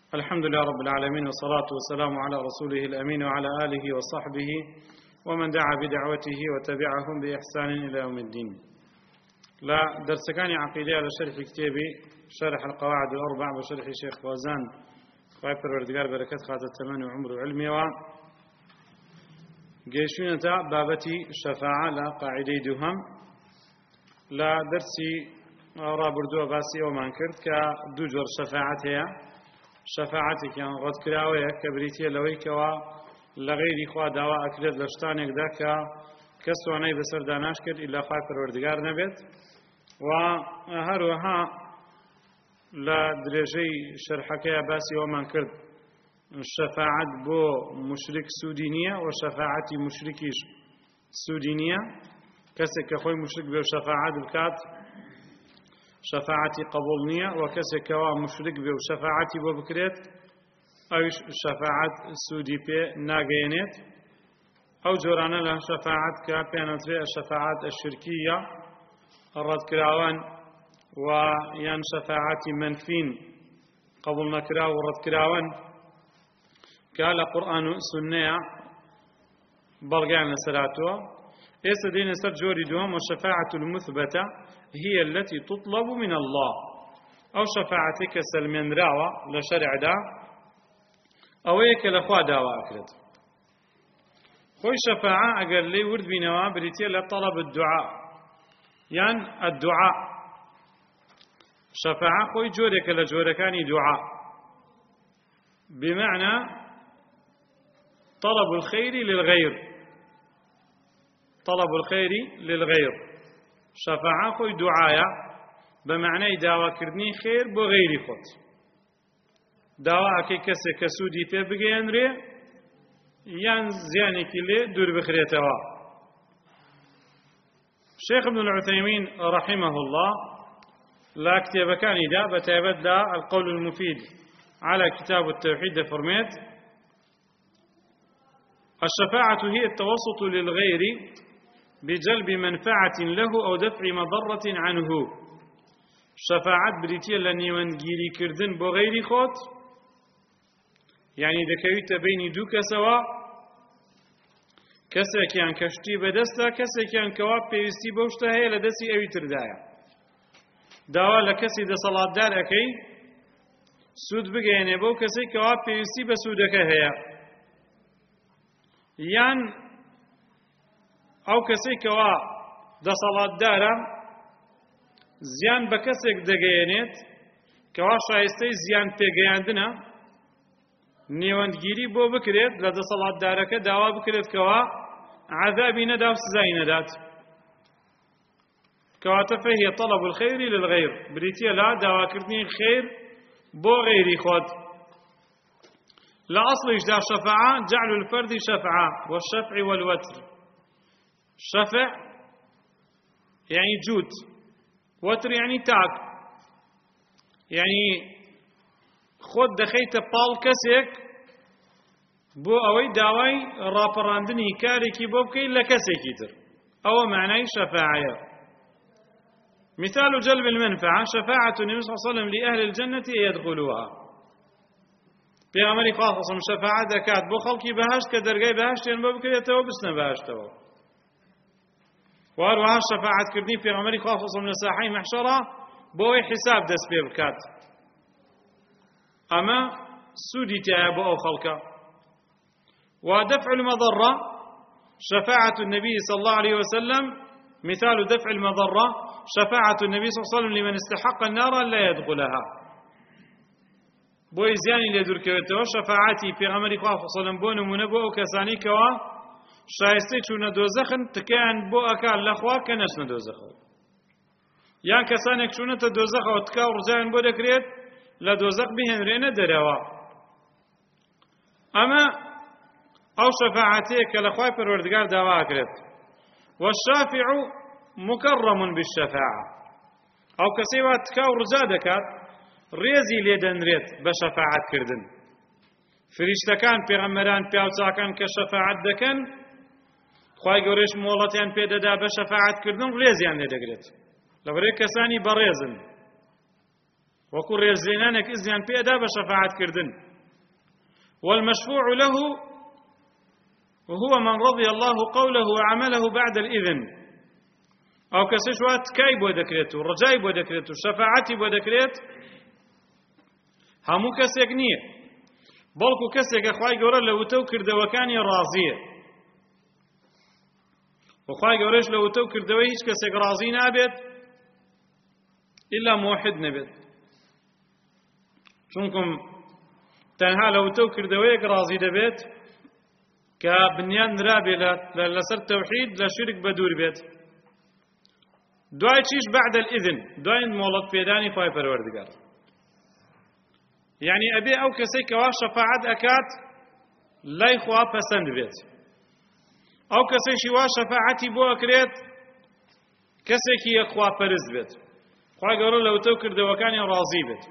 الحمد لله رب العالمين والصلاة والسلام على رسوله الأمين وعلى آله وصحبه ومن دعا بدعوته وتبعهم بإحسان إلى يوم الدين. لا درس كان عقيدة على شرح كتابي شرح القواعد الأربع بشرح شيخ فوزان خايفر وردقار بركات خاطر التماني وعمر وعلمي وقيشونة بابتي شفاعة لا قاعدة دهم لا درسي رابردو باسي ومان كرد كدوجر شفاعتها شفاعتك يعني رد كراوية كبريتية لويكوا لغيري خوا دواء أكلت لشتانك داكا كسواني بسر داناش كرد إلا خايف الوردقار نبت وهروها لدرجي شرحكي باسي ومن كرد الشفاعة بو مشرك سودينية وشفاعتي مشركيش سودينية كسك أخوي مشرك بو شفاعة بكات شفاعتي قبولنية وكسك كوا مشرك بو شفاعتي بو بكريت أو شفاعة سودي بي ناقينيت أو جورانا لها شفاعة كابينتري الشفاعات الشركية الرد كراوان ويان شفاعة منفين قبولنا كراو ورد كراوان قال قرآن سنة بلغان لسلاتوا يستدين سرجوري دوم والشفاعة المثبتة هي التي تطلب من الله أو شفاعتك سلمين راوة لشرع دا أو يك لخوا داوا أكرد خوي شفاعة أقل لي ورد بنوا بريتيا لطلب الدعاء يعني الدعاء شفاعة خوي جورك لجوركاني دعاء بمعنى طلب الخير للغير طلب الخير للغير شفاعة خوي دعايا بمعنى دعوة كردني خير بغير خود دعوة كي كسي كسودي في بغيان ري يان زياني كلي دور بخريتها الشيخ ابن العثيمين رحمه الله لا كتاب كان دا بتابد القول المفيد على كتاب التوحيد فرميت الشفاعة هي التوسط للغير بجلب منفعة له أو دفع مضرة عنه شفاعة بريتيا لني ونجيري كردن بغير خود يعني دكويت بين دوك سوا كسا كان كشتي بدستا كسا كان كواب بيستي بوشتا هي لدسي أوي تردايا داوا لكسي دا صلاة دار أكي سود بغيني بو كسي كواب بيستي بسودك هي يان أو كسي كوا دا صلاة دارا زيان بكسك دقينيت كوا شايستي زيان تيقياندنا نيواندگيري بو بكريت لدى صلاة دارك داوا بكريت كوا عذابي نداو سزاي ندات كوا تفهي طلب الخير للغير بريتيا لا داوا كردني الخير بو غيري خود لا أصل إجداء شفاعة جعل الفرد شفعة والشفع والوتر شفع يعني جود وتر يعني تاك يعني خود دخيت بال كسك بو أوي داوي رابراندني كاريكي بوبكي لكسكي تر أو معنى شفاعة مثال جلب المنفعة شفاعة النبي صلى الله عليه وسلم لأهل الجنة يدخلوها بيغمري خاصة شفاعة دكات بو خلقي بهاشت كدرقاي بهاشت ينبو بكري يتوب بسنا بهاشتوا وهروها الشفاعة كردين في غمري خاصة من ساحي محشرة بوي حساب دس بيبكات أما سودي تابو أو خلقا ودفع المضرة شفاعة النبي صلى الله عليه وسلم مثال دفع المضرة شفاعة النبي صلى الله عليه وسلم لمن استحق النار لا يدخلها بوي زياني لدور كويتو شفاعتي في غمري خاصة بون منبو كساني كوا شایسته چون دوزخن تکان بو اکال لخوا کنش ندوزخو یان کسانێک چونەتە دۆزەخەوە تکا و ڕزایان بۆ دەکرێت لە دۆزەخ بهێنرێنە دەرەوە ئەمە ئەو شەفاعەتەیە کە لە خوای پەروەردگار داوا ئەکرێت والشافع مكرم بالشفاعة ئەو کەسەی وا تکا و ڕزا دەکات ڕێزی لێ دەنرێت بە شەفاعەت کردن فریشتەکان پێغەمبەران پیاوچاکان کە شەفاعەت دەکەن خوای گەورەش مۆڵەتیان پێدەدا بە شەفاعەتکردن ڕێزیان لێ دەگرێت لەبەرەوەی کەسانی بەڕێزن وەکو ڕێزێنانێک ئیزنیان پێدا بە شەفاعەتکردن. والمشفوع له وهو من رضي الله قوله وعمله بعد الإذن. أو كسيش وات كاي بو دكريت ورجاي بو دكريت وشفاعتي بو دكريت همو كسيك نية بلكو كسيك أخواي قورا لو تو كردوكاني راضية وخواي قوريش لو تو كردوي هيش كسيك راضي نابت إلا موحد نبت چونكم تنها لو تو كردويك راضي دبت كبنيان رابي لسر توحيد لشرك بدور بيت دوای چیش بعد الإذن دوای مولد پیدانی خوای پروردگار يعني أبي أو كسي كوا شفاعت أكاد لا يخوا پسند بيت أو كسي شوا شفاعتي بو أكريت كسي كي يخوا پرز بيت خوای گەورە لو تو کردەوەکانی راضي بيت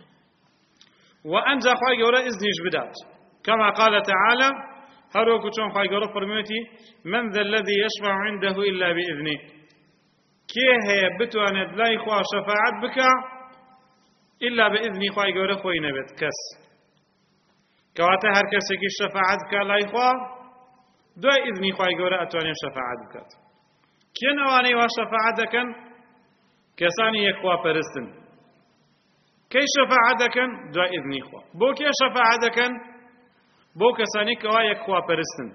وأنجا خوای گەورە إذنيش بدات كما قال تعالى هروكو چون خوای گەورە فرموتي من ذا الذي يشفع عنده إلا بإذنه كي هي بتوانت لا يخوا شفاعت بك إلا بإذن خوای گەورە خوي نبت كس كواتا هر كسي كي شفاعت بك لا يخوا دو إذن خوای گەورە أتواني شفاعت بكات كي نواني وا شفاعت دكن كساني يخوا پرستن كي شفاعت دكن دو إذن خوا بو كي شفاعت دكن بو كساني كوا يخوا پرستن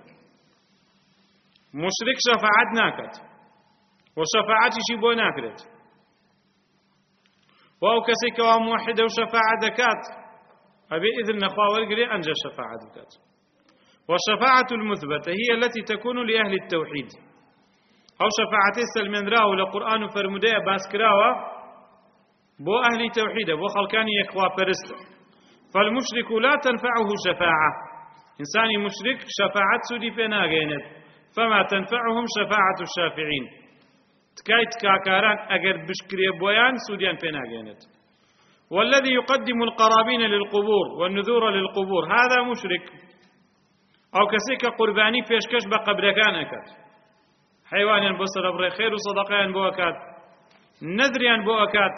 مشرك شفاعت ناكت وشفاعتي شي بو ناكرت واو كسي كوا موحد وشفاعة دكات أبي إذن نخوا ورقري أنجى شفاعة دكات والشفاعة المثبتة هي التي تكون لأهل التوحيد أو شفاعتي سلمن راو لقرآن فرمودية باسكراوة بو أهل توحيد بو خلقاني يخوا برست فالمشرك لا تنفعه شفاعة إنساني مشرك شفاعة سودي فينا غينت فما تنفعهم شفاعة الشافعين تكايت كاكاران أجر بشكري بويان سوديان فينا غينت والذي يقدم القرابين للقبور والنذور للقبور هذا مشرك أو كسيك قرباني فيشكش بقبر كانكت حيوان بصر أبري خير وصدقان بوكات نذريان بوكات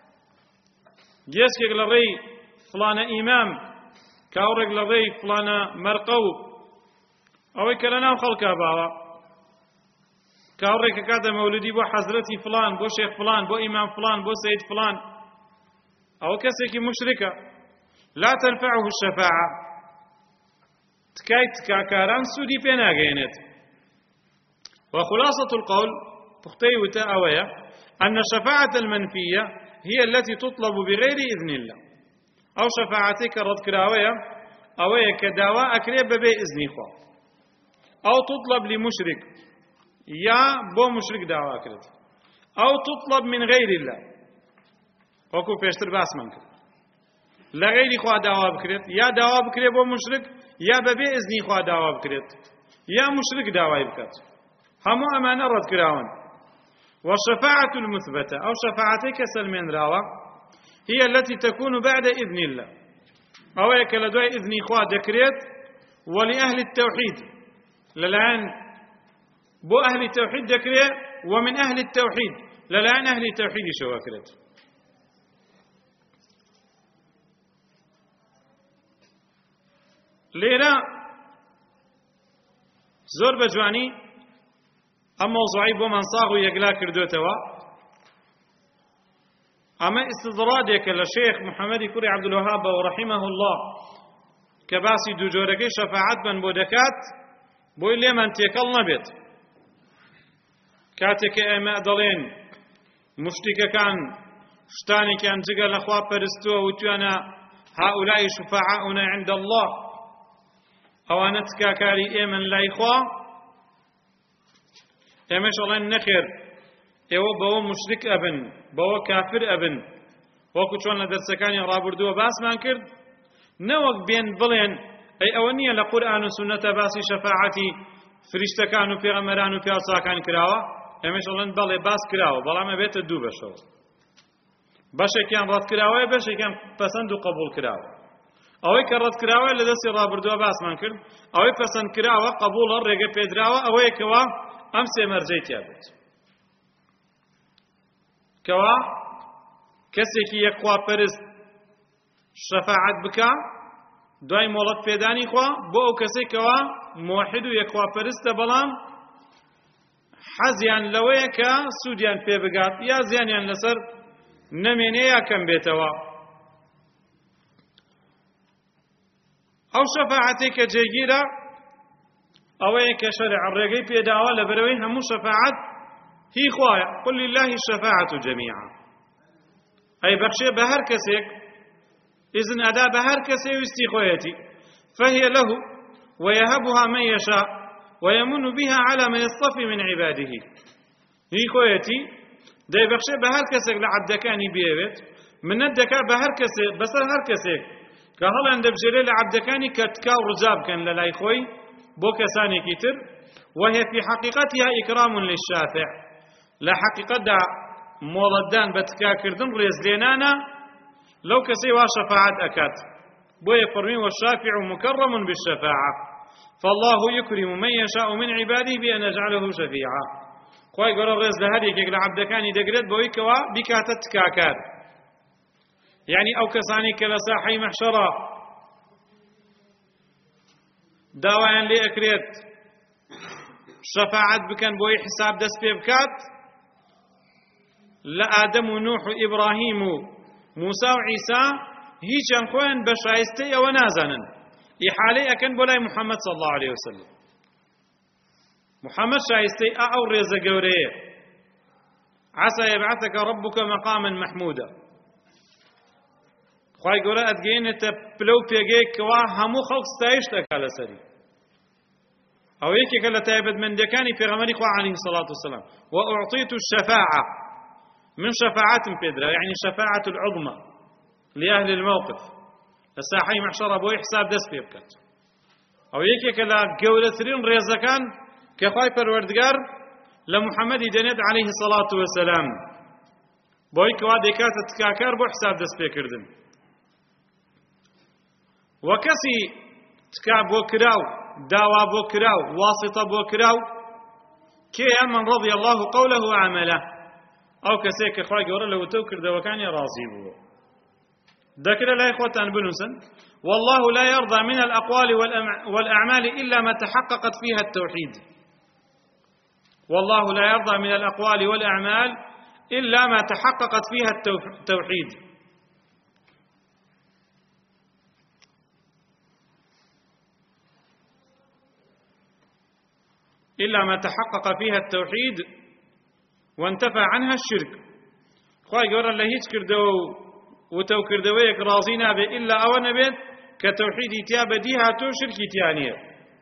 جيسك لغي فلان إمام كاورق لغي فلان مرقو أو كلنا خلقا باوا كاورق كاتا مولدي بو حضرتي فلان بو شيخ فلان بو إمام فلان بو سيد فلان أو كسيك مشركة لا تنفعه الشفاعة تكايت كاكاران سودي فينا غينت وخلاصة القول بختي وتأوية أن الشفاعة المنفية هي التي تطلب بغير إذن الله أو شفاعتك رد كراوية أوية كدواء أكريب بإذن إخوة أو تطلب لمشرك يا بو مشرك دعوة أكريب أو تطلب من غير الله وكو بيشتر باس منك لغير إخوة دعوة بكريت يا دعوة بكريب بو مشرك يا بإذن إخوة دعوة بكريت يا مشرك دعوة بكريت همو أمانة رد كراون والشفاعة المثبتة أو شفاعتك سلمين راوة هي التي تكون بعد إذن الله أو يكالدوي إذن إخوة دكريت ولأهل التوحيد للآن بو أهل التوحيد دكريت ومن أهل التوحيد للآن أهل التوحيد شواكرت ليرا زور بجواني أما موضوعي بو من صاغ ويقلا كردوتوا أما استدرادك للشيخ محمد كوري عبد الوهاب ورحمه الله كباسي دو جوركي شفاعت من بودكات بو اللي من تيكل نبت كاتك اما دلين مشتك كان شتاني كان جقل أخوة برستوه وتوانا هؤلاء شفاعاؤنا عند الله أوانتك كاري ايمن لا إخوة ئێمەش ئەڵێن نەخێر ئێوە بەوە مشرک ئەبن بەوە کافر ئەبن وەکو چۆن لە دەرسەکانی ڕابردووە باسمان کرد نەوەک بێن بڵێن ئەی ئەوە نییە لە قورئان و سونەتە باسی شەفاعەتی فریشتەکان و پێغەمبەران و پیاساکان کراوە ئێمەش ئەڵێن بەڵێ باس کراوە بەڵام ئەبێتە دوو بەشەوە بەشێکیان ڕەت کراوەیە بەشێکیان پەسەند و قبوڵ کراوە ئەوەی کە ڕەت کراوە لە دەستی ڕابردووە باسمان کرد ئەوەی پەسەند کراوە قبوڵە ڕێگە پێدراوە ئەوەیەکەوە ئەم سێ مەرجەی تیا بێت کەوا کەسێکی یەکخوا پەرست شەفاعەت بکە دوای مۆڵەت پێدانی خوا بۆ ئەو کەسێک کەوا موحید و یەکخواپەرستە بەڵام حەزیان لەوەیە کە سوودیان پێ بگات یا زیانیان لەسەر نەمێنێ یا کەم بێتەوە. ئەو شەفاعەتێک کە جێگیرە ئەوەیە کە شەرع ڕێگەی پێداوە لە بەرەوەی هەموو شەفاعەت هی خوایە قل لله الشەفاعەة جەمیعا ئەی بەخشێ بە هەر کەسێک ئیزن ئەدا بە هەر کەسێ ویستی خۆیەتی فهي له ويهبها من يشاء ويمن بها على من يصطفي من عباده هی خۆیەتی دەیبەخشێ بە هەر کەسێک لە عەبدەکانی بێوێت منەت دەکا بە هەر کەسێک بەسەر هەر کەسێک کە هەڵیان دەبژێرێ لە عەبدەکانی کە تکا و ڕجا بکەن لە لای خۆی بۆ کەسانێکی تر وهي في حقيقتها إكرام للشافع لە حقیقەتدا مۆڵەتدان بە تکاکردن ڕێزلێنانە لەو کەسەی وا شەفاعەت ئەکات بۆیە فەرمی والشافع مكرم بالشفاعة فالله يكرم من يشاء من عباده بأن يجعله شفيعا خوای گەورە ڕێز لە هەر یەکێک لە عەبدەکانی دەگرێت بەوەی کەوا بیکاتە تکاکار یعنی ئەو کەسانی کە لە ساحەی مەحشەرە داوایان لێ ئەکرێت شەفاعەت بکەن بۆی حساب دەست پێ بکات لە ئادەم و نوح و ئیبراهیم و موسا و عیسا هیچیان خۆیان بە شایستەی ئەوە نازانن ئیحالەی ئەکەن بۆ لای محەممەد صلی الله عليه وسلم محەممەد شایستەی ئەو ڕێزە گەورەیە عسى يبعثك ربك مقاما محمودا خوای گەورە ئەتگەیەنێتە پلە و پێگەیەکەوە هەموو خەڵک ستایش دەکا لەسەری ئەو یەکێکە لە تایبەتمەندەکانی پێغەمبەری خوا عەلەیهی الصلاة والسلام وأعطيت الشفاعة من شفاعة بيدرا يعني شفاعة العظمى لأهل الموقف الساحي محشرة بوي حساب دست بيبكت أو يكيك لا قولترين ريزكان كخواي پروردگار لمحمد دنيت عليه الصلاة والسلام بوي كوادي كاتت كاكار بو حساب دست بيكردن وكسي تكاب وكراو داوا بوكراو واسطة بوكراو كي من رضي الله قوله وعمله أو كسيك إخوة جورا لو توكر دوكاني راضي بو ذكر لا إخوة بنوسن والله لا يرضى من الأقوال والأعمال إلا ما تحققت فيها التوحيد والله لا يرضى من الأقوال والأعمال إلا ما تحققت فيها التوحيد إلا ما تحقق فيها التوحيد وانتفى عنها الشرك خواهي قولا الله هيج كردو وتو كردويك رازينا به إلا أولا بيت كتوحيد تياب ديها تو شرك تيانية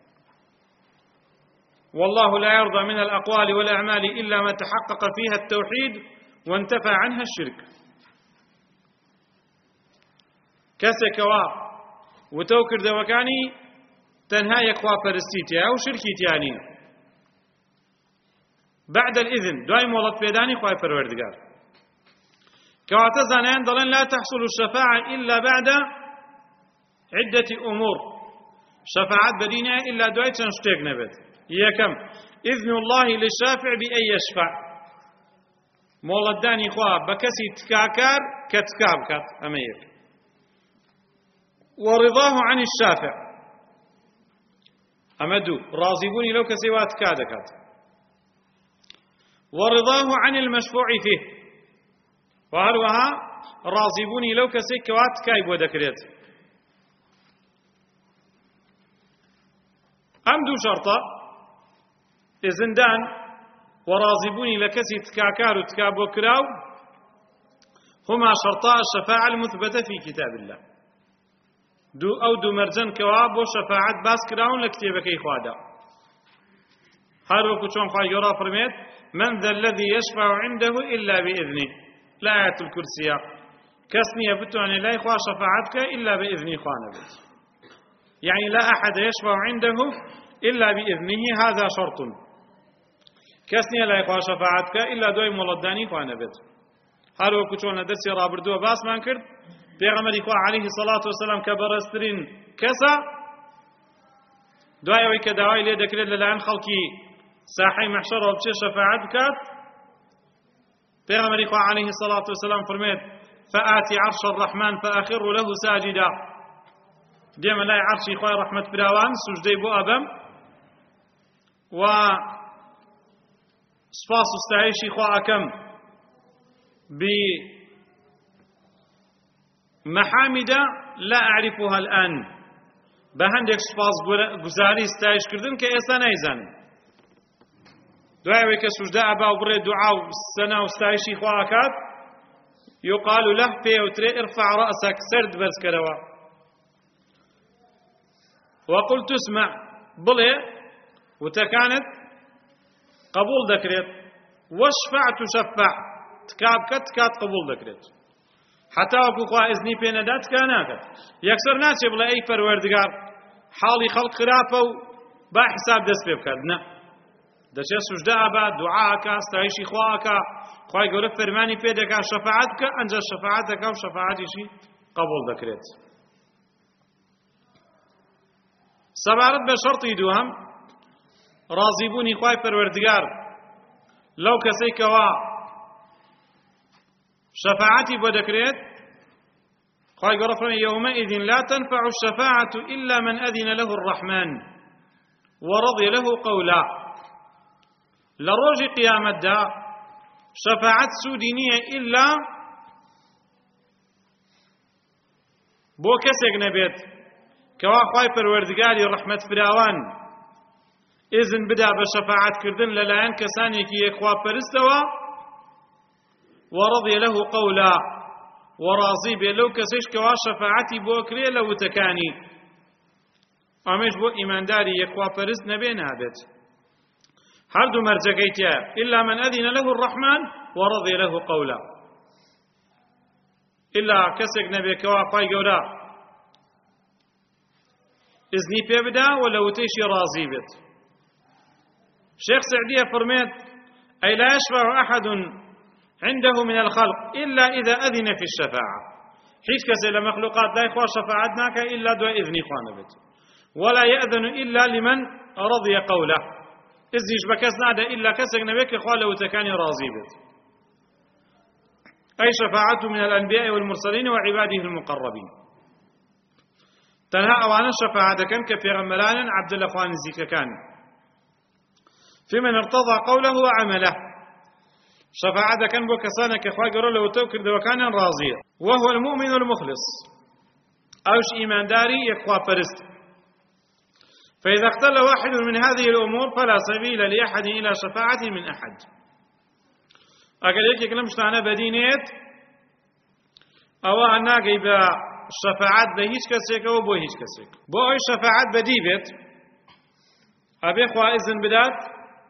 والله لا يرضى من الأقوال والأعمال إلا ما تحقق فيها التوحيد وانتفى عنها الشرك كسكوا وتو كردوكاني تنهى يكوا فرستيتيا أو شركي تيانية بعد الإذن دائم ولد بيداني خواهي فروردقار كواتا زانيان دلن لا تحصل الشفاعة إلا بعد عدة أمور شفاعة بدينة إلا دعي تنشتيق نبت يكم إذن الله للشافع بأن يشفع مولد داني خواه بكسي تكاكار كتكابكات أمير ورضاه عن الشافع أمدو راضيبوني لو كسيوات كادكات ورضاه عن المشفوع فيه وهروها راضيبوني لو كسي كوات كايب ودكريت أم دو شرطة إزندان وراضيبوني لكسي تكاكار وتكاب وكراو هما شرطاء الشفاعة المثبتة في كتاب الله دو مرجن كواب وشفاعة باس كراون لكتابك إخوادا هارو كتشون خواهي يرى فرميت من ذا الذي يشفع عنده إلا بإذنه لا آية الكرسي كسنية بتواني لا يخوى شفاعتك إلا بإذن إخوانا بيت يعني لا أحد يشفع عنده إلا بإذنه هذا شرط كسنية لا يخوى شفاعتك إلا دوي مولداني إخوانا بيت هارو كتشون درسي رابردو باس من كرد بيغمر إخوة عليه الصلاة والسلام كبرسترين كسا دوای ئەوەی کە داوای لێ دەکرێت لەلایەن خەڵکی ساحەی مەحشەر و بچێ شەفاعەت بکات پێغەمبەری خوا عەلەیهی سەڵاتو وەسەلام فەرمێت فآتي عرش الرحمن فأخر له ساجدا ديما لا عرشي خواه رحمة براوان سجدي بو أبم و سپاس استعيشي خواه أكم بمحامد لا أعرفها الآن بهندك سپاس گزاري استعيش كردن كإسا نايزان دعاوي كسجداء أبا وبري دعاء السنة واستعيشي خواه أكاد يقال له بيوتري ارفع رأسك سرد برز كروا وقلت اسمع بلي وتكانت قبول ذكرت واشفع تشفع تكاب كات قبول ذكرت حتى وكو خواه إذني بين دات كاناك يكسر ناتي بلا أي پروردگار حالي خلق خرافة با حساب دست بكردنا دەچێت سوژدە ئابا دوعاکە ستایشی خواکە خوای گەورە فەرمانی پێ دەکات شەفاعەت بکە ئەنجا شەفاعەت دەکات و شەفاعەتیشی قبول دەکرێت سەبارەت بە شەرطی دووەم ڕازیبوونی خوای پەروەردگار لەو کەسەی کەوا شەفاعەتی بۆ دەکرێت خوای گەورە فەرمێ یەومەئذ لا تنفع الشەفاعة إلا من أذن له الرحمن ورضي له قولا لروج قيامت دا شفاعت سودی نییە إلا بۆ کەسێک نەبێت کەوا خوای پەروەردگاری ڕەحمەت فراوان ئیزن بدا بە شەفاعەتکردن لەلایەن کەسانێکی یەکخواپەرستەوە وەڕەضیە لەه قەولا وەڕازی بێ لەو کەسەیش کەوا شەفاعەتی بۆ کرێ لە وتەکانی ئەمەش بۆ ئیمانداری یەکخواپەرست نەبێ نابێت هردو مرجەکەی إلا من أذن له الرحمن ورضي له قولا إلا كسك نبي كوا خوای گەورە إذني پێ بدا ولا وتيشي راضي بێت شيخ سعدية فرميت أي لا يشفع أحد عنده من الخلق إلا إذا أذن في الشفاعة هیچ کەسێ لە مەخلوقات لای خوا شەفاعەت ناکە إلا دوای ئیذنی خوا نەبێت ولا يأذن إلا لمن رضي قوله إذنش بكس نادا إلا كسك نبيك خوال وتكاني راضي بيت أي شفاعة من الأنبياء والمرسلين وعباده المقربين تنها أوانا شفاعة كان كبيغمبران عبد الله خوان الزيك كان في من ارتضى قوله وعمله شفاعة كان بوكسانا كخوا قرر له توكر وكان راضيا وهو المؤمن المخلص أوش إيمان داري يخوا فرست فإذا اختل واحد من هذه الأمور فلا سبيل لأحد إلى شفاعة من أحد أقل يكي كلام شتانا بدينيت أو أنك إبا شفاعات بهيش كسيك أو بو هيش كسيك بو أي شفاعات بديبت أبي خوا إذن بدات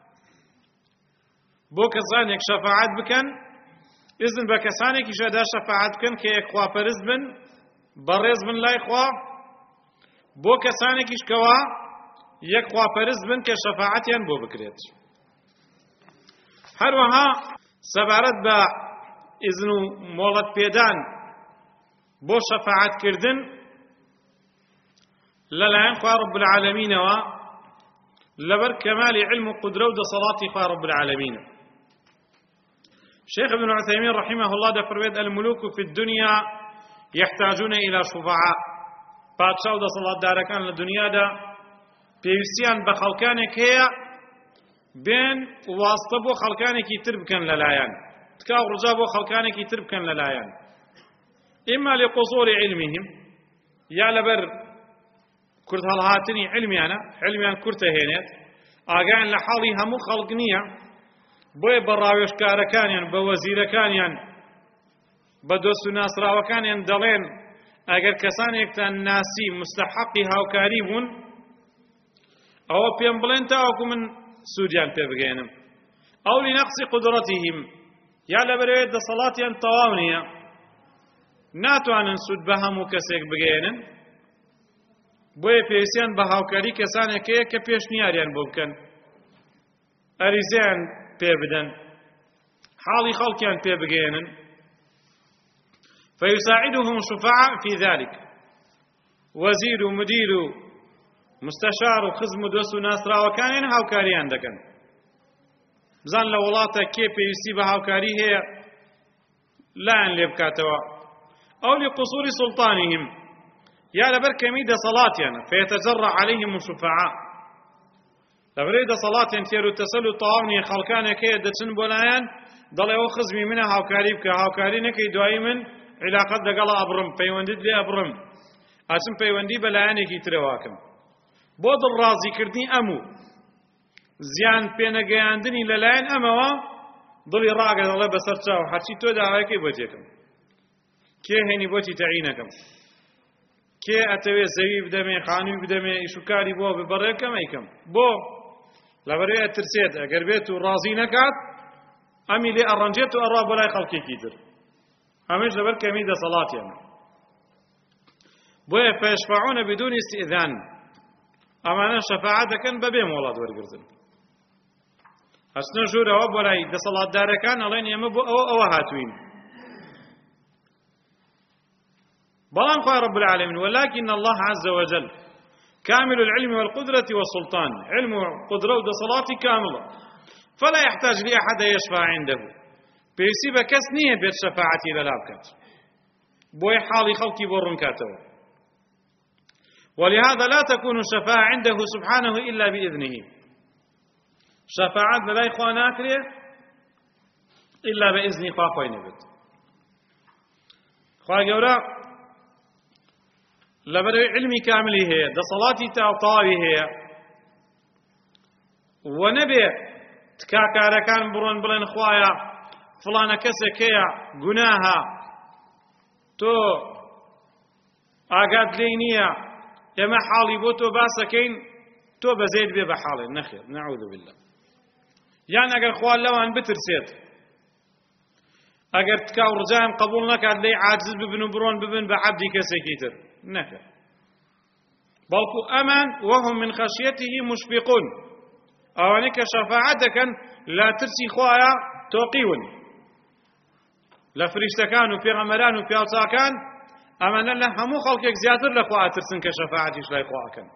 بو كسانك شفاعات بكن إذن بكسانك إشادا شفاعات بكن كي إخوا فرز بن برز بن لا إخوا بو كسانك إشكوا يك خواپەرست بن کە شەفاعەتیان بۆ بکرێت هەروەها سەبارەت بە ئیزن و مۆڵەت پێدان بۆ شەفاعەتکردن لەلایەن خوا رب العالەمینەوە لەبەر کەمالی علم و قودرە و دەسەڵاتی خوا رب العالەمین شيخ ابن عثيمين رحمه الله دەفەرمێت الملوك في الدنيا يحتاجون إلى شفعاء پادشا و دەسەڵاتدارەکان لە دنیادا پێویستیان بە خەڵکانێک هەیە بێن واستە بۆ خەڵکانێکی تر بکەن لەلایەن تکاو ڕجا بۆ خەڵکانێکی تر بکەن لەلایەن ئیما لقصور علمهم یا لەبەر کورت هەڵهاتنی علمیان کورتە هێنێت ئاگایان لە حاڵی هەموو خەڵک نییە بۆیە بە ڕاوێژکارەکانیان بە وەزیرەکانیان بە دۆست و ناسراوەکانیان دەڵێن ئەگەر کەسانێکتان ناسی مستحقی هاوکاری بوون ئەوە پێم بڵێن تاوەکو من سوودیان پێ بگەێنم ئەو لنەقسی قودرەتیهم یا لەبەرەوەی دەسەڵاتیان تەواو نییە ناتوانن سوود بە هەموو کەسێک بگەێنن بۆیە پێویستیان بە هاوکاری کەسانێک هەیە کە پێشنیاریان بۆ بکەن ئەریزیان پێ بدەن حاڵی خەڵکیان پێ بگەێنن فيساعدهم شفعاء في ذلك وزير ومدير مستشار وخزم ودوس وناسرا وكان هاوكاريان دكن بزان لە وڵاتە کێ پێویستی بە هاوکاری هەیە لایەن لێ بکاتەوە أو لقصور سلطانهم يا لبر كميدة صلاتنا فيتجرع عليهم الشفعاء لبريد صلاتنا تيرو تسلو طاوني خلقان كي دتشن بولايان ضل او خزمي منها هاوكاري بك هاوكاري نكي دائما علاقه دغلا ابرم بيوندد لي ابرم اسم بيوندي بلاياني كي ترواكم بود الراضي كردني امو زيان بينغاندني للاين اموا ضل راقه الله بسرچاو حتى تو داوي بوتيكم كي هني بوتي تعينكم كي اتوي زوي بدمي خانوي بدمي شكاري بو ببركم ايكم بو لبري ترسيد اگر بيتو راضي نكات أمي لي أرنجيت وأراب ولا خلقي كيتر همش لبر كميدة صلاة يعني بويا فيشفعون بدون استئذان أما أنا شفاعة كان ببيم ولاد ورقرزن أسنو جورة ولا يد صلاة دار كان الله يمبو أو هاتوين بلان قال رب العالمين ولكن الله عز وجل كامل العلم والقدرة والسلطان علم وقدرة وصلاة كاملة فلا يحتاج لأحد يشفع عنده بيسيب كسنية بيت شفاعتي للابكات بوي حالي خلقي برنكاته ولهذا لا تكون الشفاعة عنده سبحانه إلا بإذنه شفاعات بلا إخوان أكره إلا بإذن خواقوين بيت خواه قولا لبرو علمي كاملي هي دا صلاتي تاوطاوي هي ونبي تکاکارەکان بڕۆن بڵێن خوایە فڵانە کەسێک هەیە گوناهە تۆ ئاگات لێی نییە ئێمە حاڵی بۆ تۆ باسەکەین تۆ بەزەیت بێ بە حاڵێ نەخێر نەعوذ بالله یان ئەگەر خوا لەوان بترسێت ئەگەر تکا و ڕجایان قبوڵ نەکات لێی عاجز ببن و بڕۆن ببن بە عەبدی کەسێکی تر نەخێر بەڵکو ئەمان وهم من خەشیەته مشفقون ئەوانەی کە شەفاعەت دەکەن لا ترسی خوایە تۆقیون لە فریشتەکان و پێغەمبەران و پیاوچاکان ئەمانە لە هەموو خەڵکێک زیاتر لە خوا ئەترسن کە شەفاعەتیش لای خوا ئەکەن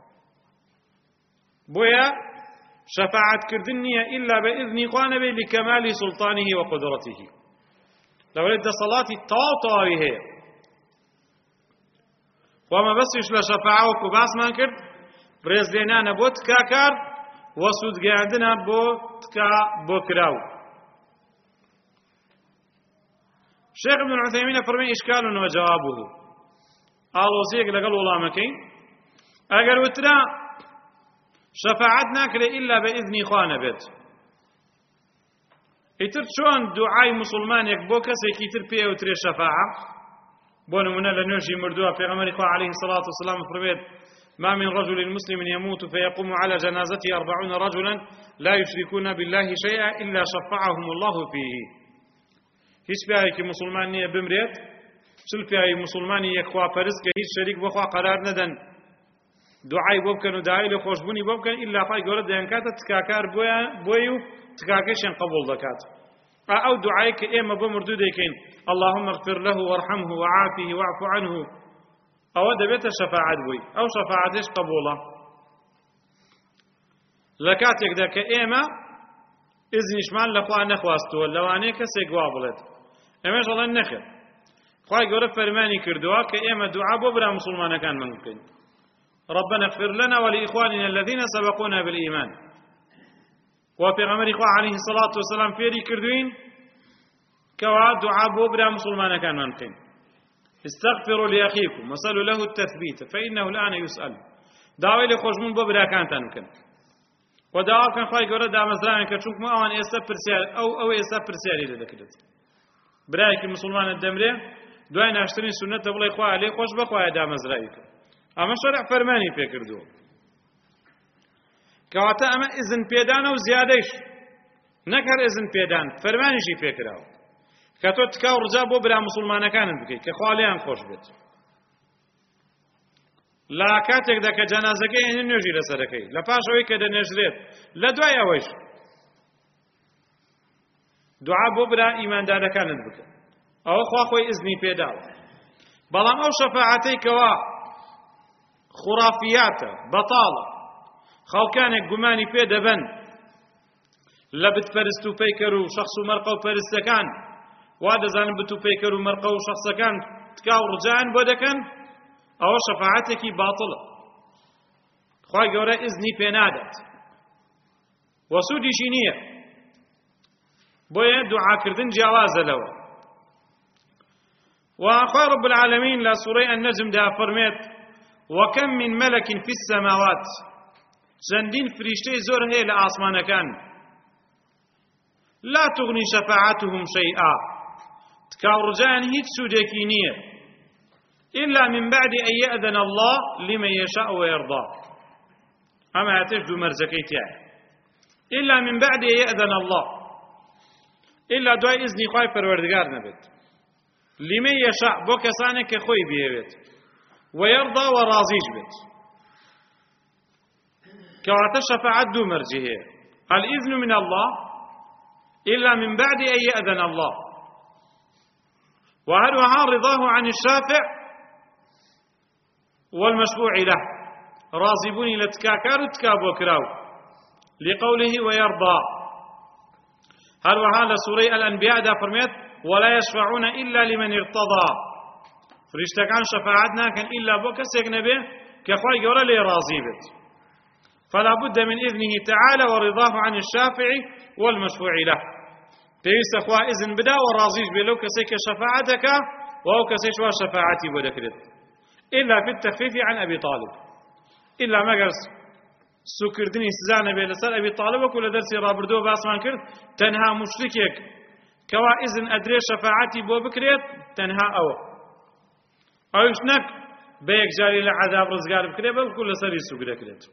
بۆیە شەفاعەتکردن نییە ئیلا بە ئیذنی خوا نەبێ لکەمالی سوڵطانه وقدرته لەوەی دەسەڵاتی تەواوی هەیە خوا مەبەستیش لە شەفاعە وەکو باسمان کرد ڕێزلێنانە بۆ تکاکار وسودگاندنا بو تكا بو كراو شيخ ابن عثيمين فرمي إشكال وجوابه آلوزيك لقل والله مكين أقل وترا شفاعتنا كلا إلا بإذن إخوانا بيت إتر شون دعاي مسلمان يكبو كسي كيتر بيه وتري شفاعة بونو منا لنوشي مردوها في غمر إخوة عليه الصلاة والسلام فرميت ما من رجل مسلم يموت فيقوم على جنازته 40 رجلا لا يشركون بالله شيئا إلا شفعهم الله فيه هیچ پیاوێکی مسلمان نییە بمرێت چل پیاوی مسلمانی یەکخوا پەرست کە هیچ شەریک بۆ خوا قەرار نەدەن دوعای بۆ بکەن و داوای لە خۆشبوونی بۆ بکەن ئیلا خی گەورە دەیانکاتە تکاکار بۆی و تکاکەشیان قبوڵ دەکات ئەو دوعای کە ئێمە بۆ مردوو دەیکەین اللهم اغفر له وارحمه وعافه واعف عنه ئەوە دەبێتە شەفاعەت بووی ئەو شەفاعەتش قبوڵە لە کاتێکدا کە ئێمە ئیزنیشمان لە خوا نەخواستووە لەوانەیە کەسێک وا بڵێت ئێمەش دەڵێن نەخێر خوای گەورە فەرمانی کردووە کە ئێمە دوعا بۆ برا مسلمانەکانمان بکەین ربنا اغفر لنا ولإخواننا الذين سبقونا بالإيمان وپیغمبر خوا عليه الصلاة والسلام فێری کردوین کەوا دوعا بۆ برا مسلمانەکانمان بکەین استغفروا لأخيكم وصلوا له التثبيت فإنه الآن يسأل داوای لێ خۆشبوون بۆ براکانتان بکەن و داوا بکەن خوای گەورە دامەزراوێن کە چونکە ئەوان ئێستا پرسیار ئەو ئێستا پرسیاری لێ دەکرێت برایەکی مسلمانت دەمرێ دوای ناشتنی سونەتە بڵێ خوایە لێ خۆش بخوایە دامەزراوی کە ئەمە شەرع فەرمانی پێکردووە کەواتە ئەمە ئیزن پێدانە و زیادەیش نەک هەر ئیزن پێدان فەرمانیشی پێکراوە کە تۆ تکا و ڕجا بۆ برا مسلمانەکانت بکەیت کە خوا لێیان خۆش بێت لە کاتێکدا کە جەنازەکەی هێنی نوێژی لەسەرەکەی لە پاش ئەوەی کە دەنێژرێت لە دوای ئەوەیش دوعا بۆ برا ئیماندارەکانت بکە ئەوە خوا خۆی ئیزنی پێداوە بەڵام ئەو شەفاعەتەی کەوا خوڕافیاتە بەتاڵە خەڵکانێک گومانی پێ دەبەن لە بتپەرست و پەیکەر و شەخص و مەرقە و پەرستەکان وا دەزانن بت و پەیکەر و مەرقە و شەخصەکان تکاو ڕجان بۆ دەکەن ئەوە شەفاعەتێکی باتڵە خوای گەورە ئیزنی پێ نادات وە سوودیشی نییە بۆیە دوعاکردن جیاوازە لەوە وخوای رب العالمین لە سوورەی النەجمدا فەرمێت وەکەم من مەلەک فی السەماوات چەندین فریشتەی زۆر هەیە لە ئاسمانەکان لا تغني شفاعتهم شيئا تکاو ڕجان هیچ سوودێکی نییە إلا من بعد أن يأذن الله لمن يشاء ويرضى أما هتجدوا مرزكيتها إلا من بعد أن يأذن الله إلا دعاء إذني خواهي پروردگار نبت لمن يشاء بو كسانك خوي بيبت ويرضى وراضيج بت كواتا شفاعة دو مرجهه الإذن من الله إلا من بعد أن يأذن الله وهروها رضاه عن الشافع والمشفوع له راضبوني لتكاكار تكابو كراو لقوله ويرضى هروها لسورة الأنبياء دا فرميت ولا يشفعون إلا لمن ارتضى فريشتكان شفاعتنا كان إلا بوكا سيقنبه كخواي قولا لي راضيبت فلا بد من إذنه تعالى ورضاه عن الشافع والمشفوع له تيس أخوة إذن بدا وراضيج بلو كسيك شفاعتك وهو كسيش وشفاعتي ودكرت إلا في التخفيف عن أبي طالب إلا ما قرس سكردني سزانة بلسال أبي طالب وكل درسي رابردو باسمان كرد تنها مشركيك كوا إذن أدري شفاعتي بو بكريت تنها أو يشنك بيك جاري لعذاب رزقار بكريت بل كل سري سكريت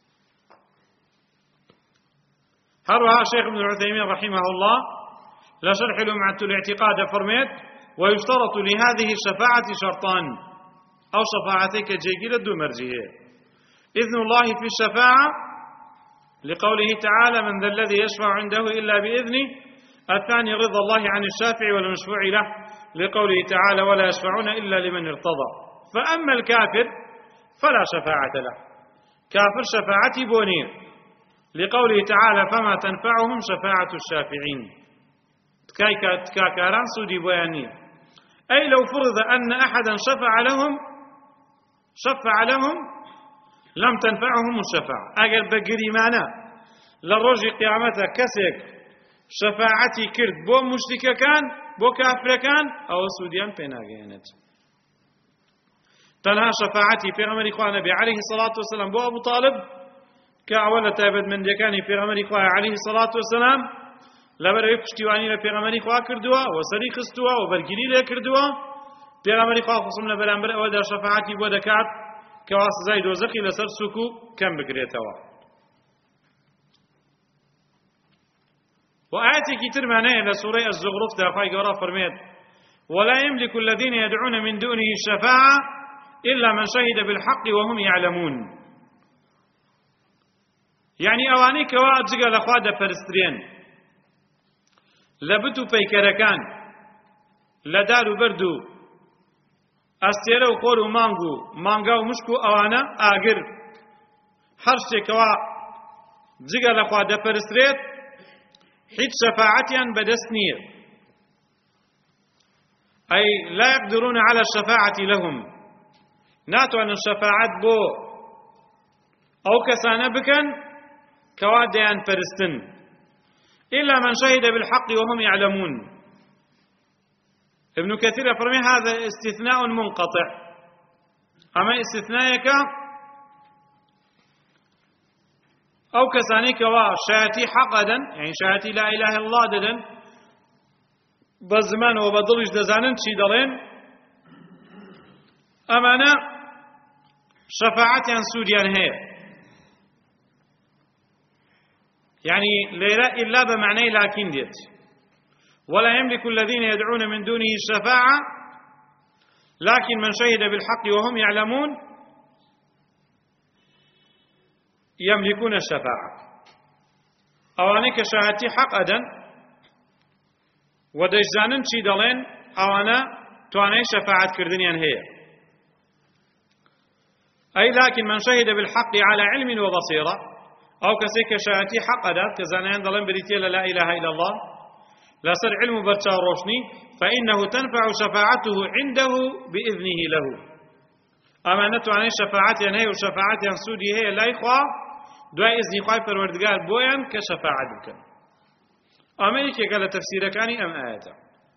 هروها شيخ ابن عثيمين رحمه الله لشرح لمعة الاعتقاد فرميت ويشترط لهذه الشفاعة شرطان أو شفاعتك جيجلة دو مرجهة إذن الله في الشفاعة لقوله تعالى من ذا الذي يشفع عنده إلا بإذنه الثاني رضا الله عن الشافع والمشفوع له لقوله تعالى ولا يشفعون إلا لمن ارتضى فأما الكافر فلا شفاعة له كافر شفاعتي بونير لقوله تعالى فما تنفعهم شفاعة الشافعين تكاكاران سودي بيانية أي لو فرض أن أحدا شفع لهم لم تنفعهم الشفاعة أجل بقري معنا للرجل قيامته كسك شفاعتي كرد بو مشرك كان بو كافر كان أو سوديان بيناغينت تنها شفاعتي في غمر إخوان نبي عليه الصلاة والسلام بو أبو طالب كأول تابد من ديكاني في غمر إخوان عليه الصلاة والسلام لبروي پشتیوانی لە پێغەمبەری خوا کردووە و سەری خستووە و بەرگری لێ کردووە پێغەمبەری خوا خصوصا لە بەرامبەر ئەوەدا شەفاعەتی بۆ دەکات کەوا سزای دۆزەخی لەسەر سووک و کەم بگرێتەوە و ئاەتێکی ترمانەیە لە سوورەی الزخرفدا خوای گەورە فەرمێت ولا يملك الذين يدعون من دونه الشفاعة إلا من شهد بالحق وهم يعلمون يعني أواني كوا جگە لە خوا دەپەرسترێن لبت و پیکرکان لدار و بردو استیره و خور و مانگا و مشک و اوانه آگر هر شکوا جگه لخوا دپرسترید هیچ شفاعتیان بدست نیه أي لا يقدرون على الشفاعة لهم ناتوان الشفاعة بو أو كسانة بكن كواديان فرستن إلا من شهد بالحق وهم يعلمون ابن كثير فرمي هذا استثناء منقطع أما استثناءك أو كسانيك وشاتي حقدا يعني شاتي لا إله إلا الله ددا بزمان وبدلش دزانن شي دلين أمانا شفاعة سوديان هي يعني ليلة إلا بمعنى لكن ديت ولا يملك الذين يدعون من دونه الشفاعة لكن من شهد بالحق وهم يعلمون يملكون الشفاعة أوانيك شهادتي حق أدن ودجزانن شي دلين أوانا تواني شفاعة كردنيان هي أي لكن من شهد بالحق على علم وبصيرة أو كسيك شهادتي حق أدن كزانيان دلين بريتيا لا إله إلا الله لا سر علم برشا روشني فإنه تنفع شفاعته عنده بإذنه له أمانة عن شفاعتي هي وشفاعتي عن سودي هي لا إخوة دعاء إذن إخوة فالوردقال بويان كشفاعة بكم أمريكا قال تفسير كاني أم آياته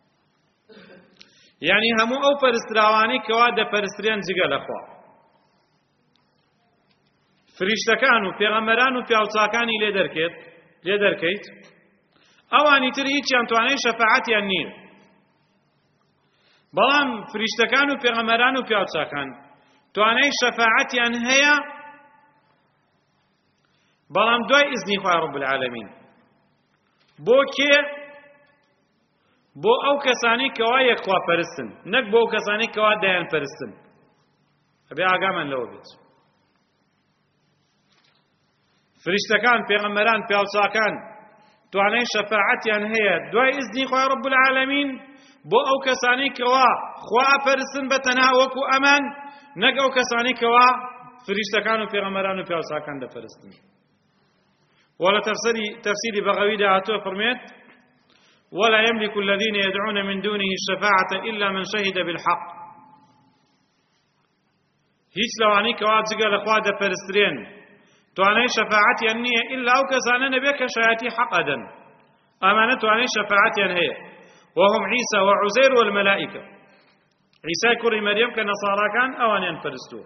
يعني همو أو فرستراواني كواد فرستريان جيغا لأخوة فريشتكانو پیغمبرانو پیاوچاکانی لێدەرکەیت ئەوانی تر هیچیان توانای شەفاعەتیان نییە بەڵام فریشتەکان و پێغەمبەران و پیاوچاکان توانای شەفاعەتیان هەیە بەڵام دوای ئیزنی خوای رب العالمین بۆ کێ بۆ ئەو کەسانی کەوا یەکخوا پەرستن نەک بۆ ئەو کەسانی کەوا دایان پەرستن ئەبێ ئاگامان لەوە بێت فرشتەکان پێغەمبەران پیاوچاکان توانای شەفاعەتیان هەیە دوای ئیزنی خوای رب العالمین بۆ ئەو کەسانی کەوا خوا پەرستن بە تەنها وەکو ئەمان نەک ئەو کەسانی کەوا فرشتەکان و پێغەمبەران و پیاوچاکان دەپەرستن ولا تفسير بغوي دعاتو فرميت ولا يملك الذين يدعون من دونه الشفاعة إلا من شهد بالحق هيش لواني كواد زقال اخواد فرسترين تواني شفاعتي أنية إلا أو كسانا نبيك شهاتي حقدا أمانة تواني شفاعتي أنهي وهم عيسى وعزير والملائكة عيسى كوري مريم كنصارى كان أوان ينفرستو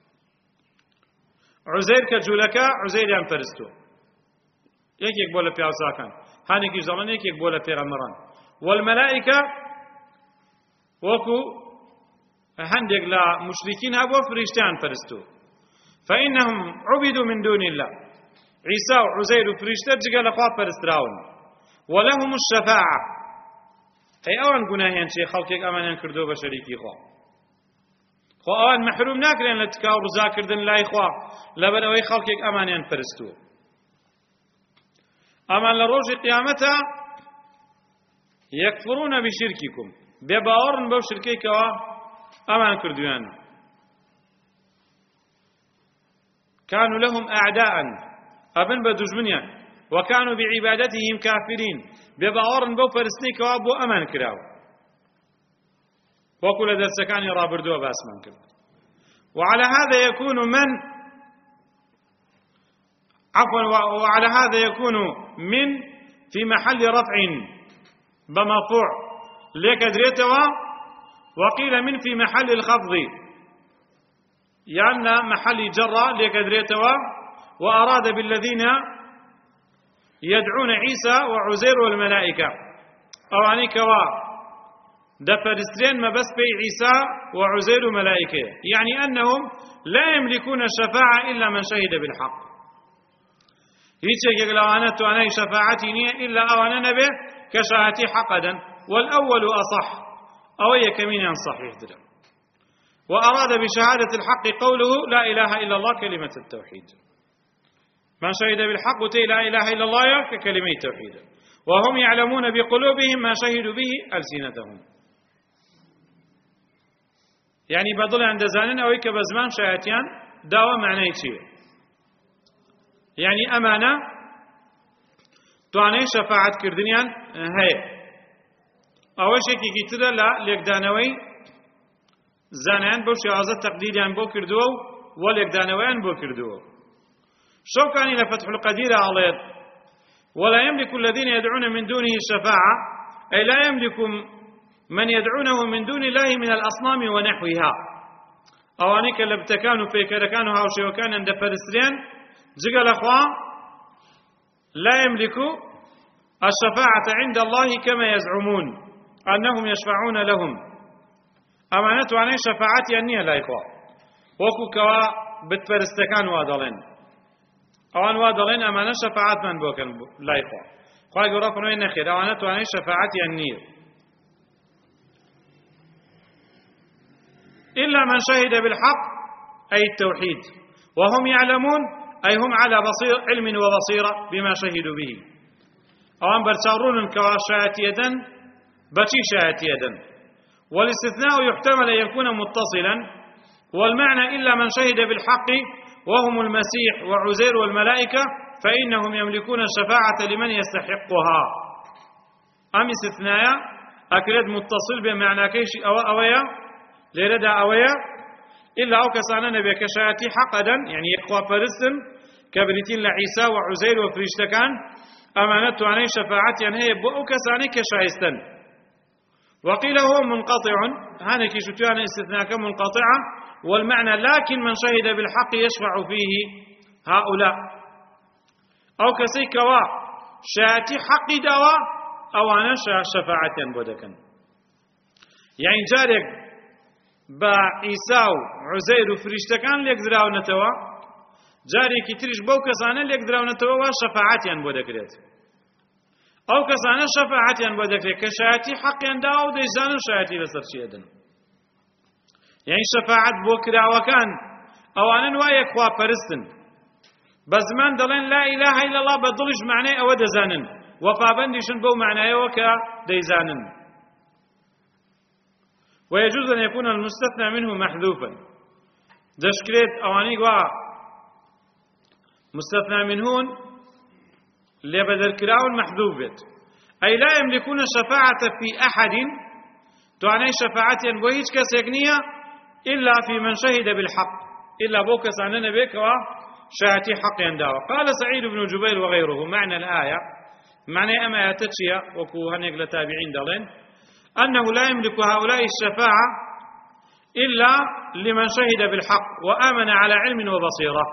عزير كجولكا عزير ينفرستو يكيك بولا بيعصاكان هانيكي زمان يكيك بولا بيغمران والملائكة وكو هندق لا مشركين هبوا فريشتان فرستو فإنهم عبدوا من دون الله عيسى وعزير وفريشتان جقال أخوات فرستراون ولهم الشفاعة أي أوان قناهيان شيء خلقك أمانيان كردو بشريكي خو أوان محروم ناكرين لتكاو رزاكردن لا إخوة لبن أوي خلقك أمانيان فرستو أما لروج قيامتها يكفرون بشرككم بباورن بو شركيك أمان كردوان كانوا لهم أعداء أبن بدجمنيا وكانوا بعبادتهم كافرين بباورن بو فرسنيك وابو أمان كراو وكل درسكاني رابردوا باسمان كرد وعلى هذا يكون من عفوا وعلى هذا يكون من في محل رفع بمرفوع لكدريتوا وقيل من في محل الخفض يعني محل جرة لكدريتوا وأراد بالذين يدعون عيسى وعزير والملائكة أو عنك دفرسترين ما بس بي عيسى وعزير وملائكة يعني أنهم لا يملكون الشفاعة إلا من شهد بالحق هيك لو أنا شفاعتي نية إلا أو أنا نبي كشهادتي حقدا والأول أصح أو يكمين صحيح دلم وأراد بشهادة الحق قوله لا إله إلا الله كلمة التوحيد من شهد بالحق لا إله إلا الله ككلمة التوحيد وهم يعلمون بقلوبهم ما شهدوا به ألسنتهم يعني بدل عند زانين أو كبزمان شهادتيان داوى معناه شيء يعني أمانة تواني شفاعة كردنيان هي أول شيء كي كتير لا ليقدانوي زانيان بوش يعزت تقديريان بو كردو وليقدانويان بو كردو شو كان لفتح القدير عليه ولا يملك الذين يدعون من دونه الشفاعة أي لا يملك من يدعونه من دون الله من الأصنام ونحوها أوانيك لبتكانوا في كركانوا هاوشي وكان عند فرسرين جقل أخوة لا يملكوا الشفاعة عند الله كما يزعمون أنهم يشفعون لهم أمانة عن شفاعتي أني لا إخوة وكو كوا بتفرستكان وادلين أوان وادلين أمانة شفاعت من بوكن لا إخوة خواهي قرافنوا إن خير أمانة عن شفاعتي أني إلا من شهد بالحق أي التوحيد وهم يعلمون أي هم على علم وبصيرة بما شهدوا به أوان برسارون كواشاتيدا بشي شاتيدا والاستثناء يحتمل أن يكون متصلا والمعنى إلا من شهد بالحق وهم المسيح وعزير والملائكة فإنهم يملكون الشفاعة لمن يستحقها ئەم ئیستثنایە ئەکرێت متصل بێ معناکەیشی ئەوەیە لێرەدا ئەوەیە إلا أو كسانا نبي كشاتي حقدا يعني يقوى فرسن كبريتين لعيسى وعزير وفريشتكان أمانة عنين شفاعتي يعني هي بو كساني كشايستن وقيل هو منقطع هانك شتوان استثناء منقطعة والمعنى لكن من شهد بالحق يشفع فيه هؤلاء أو كسي كوا شاتي حق دوا أو أنا شفاعة بودكن يعني جارك با عیسا و عوزەیر و فریشتەکان لێک دراونەتەوە جارێکی تریش بەو کەسانە لێک دراونەتەوە وا شەفاعەتیان بۆ دەکرێت ئەو کەسانە شەفاعەتیان بۆ دەکرێت کە شایەتی حەقیان داوە و دەیزانن شایەتی لەسەر چی ئەدەن یعنی شەفاعەت بۆ کراوەکان ئەوانن وایە خواپەرستن بە زمان دەڵێن لا ئیلاهە ئیلا الله بە دڵیش معنای ئەوە دەزانن وەفابەندیشن بەو معنایەوە کە دەیزانن ويجوز أن يكون المستثنى منه محذوفا دشكريت أوانيق مستثنى منهون لبدل كراون محذوفت أي لا يملكون الشفاعة في أحد تعني شفاعة وهيج كسيقنية إلا في من شهد بالحق إلا بوكس عننا بك وشهاتي حق ينداوى قال سعيد بن جبير وغيره معنى الآية معنى أما يتشيا وكوهنك لتابعين دالين أنه لا يملك هؤلاء الشفاعة إلا لمن شهد بالحق وآمن على علم وبصيرة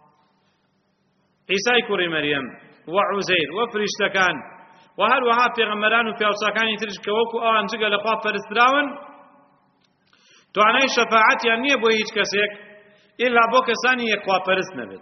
عيسى كوري مريم وعزير وفريشتكان وهل وها پیغمبران و پیاوچاکانی ترش کە وەکو ئەوان جگە لە خوا پەرستراون توانای شەفاعەتیان نییە بۆ هیچ کەسێک ئیلا بۆ کەسانی یەکخوا پەرست نەبێت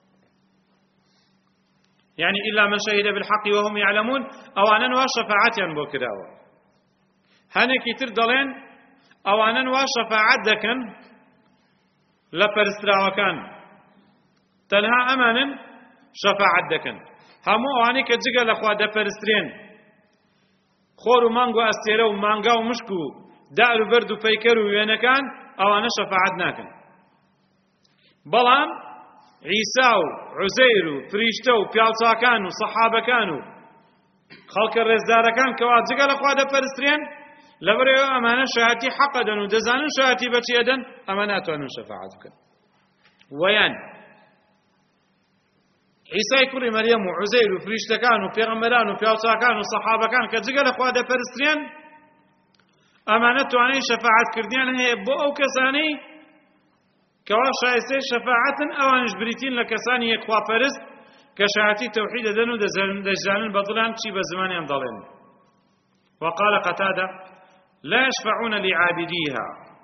يعني إلا من شهد بالحق وهم يعلمون أوانا وا شفاعتيان بو كراوة هنكي تر دلين أوانا وا شفاعت دكن لپرستراوكان تنها أمانا شفاعت دكن همو أواني كجيغا لخوا دپرسترين خورو مانغو أستيرو مانغاو مشكو دارو بردو فيكرو وينكان أوانا شفاعت ناكن بلان عيسى وعزير وفريشتو وبيالساكان وصحابكان خلق الرزداركان كواد زقال أخوة دپرسترين لبريو أمانة شهاتي حقا ودزان شهاتي بچيدا أمانات وأنو شفاعتك ويان عيسى كل مريم وعزير وفريشتكان وبيغمران وبيالساكان وصحابكان كزقال أخوة دپرسترين أمانات وأنو شفاعت كرديان هي بو أو كساني كوا شایسته شفاعت اوانش بریتین لکسانی یکخوا پرست كشهاتي توحيد دنو دجانن بطلان شي بزمانهم ضلين وقال قتادة لا يشفعون لعابديها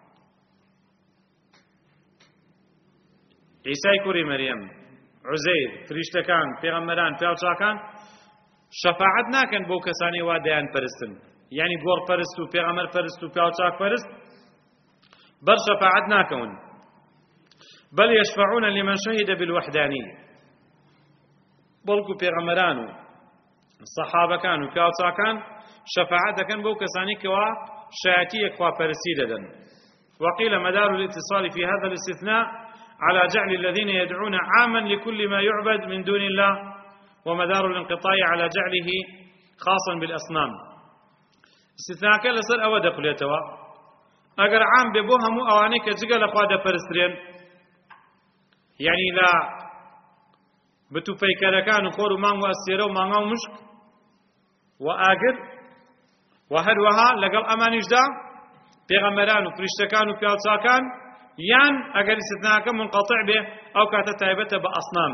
عيسى كوري مريم عزير فريشتكان پیغمبران پیاوچاکان شفاعت ناکن بو کسانی وادیان پرستن يعني گور پرست و پیغمبر پرست و پیاوچاک پرست بر شفاعت ناکن بل يشفعون لمن شهد بالوحدانية بلكو پیغمبرانو الصحابة كانوا كاوصا كان شفاعة كان بو كساني كوا شهاتي يكوا فرسيدة وقيل مدار الاتصال في هذا الاستثناء على جعل الذين يدعون عاما لكل ما يعبد من دون الله ومدار الانقطاع على جعله خاصا بالأصنام استثناء كان لسر أود قليتوا أقر عام ببوهم أوانيك جغل أخواد فرسرين يعني لا بتو فيكركان خور مانغو أسيرو مانغو مشك وآقر وهل وها لقل أمانيش دا پیغمبران وفرشتكان وفيالساكان يان أقر استثناءك منقطع به أو كانت تايبته بأصنام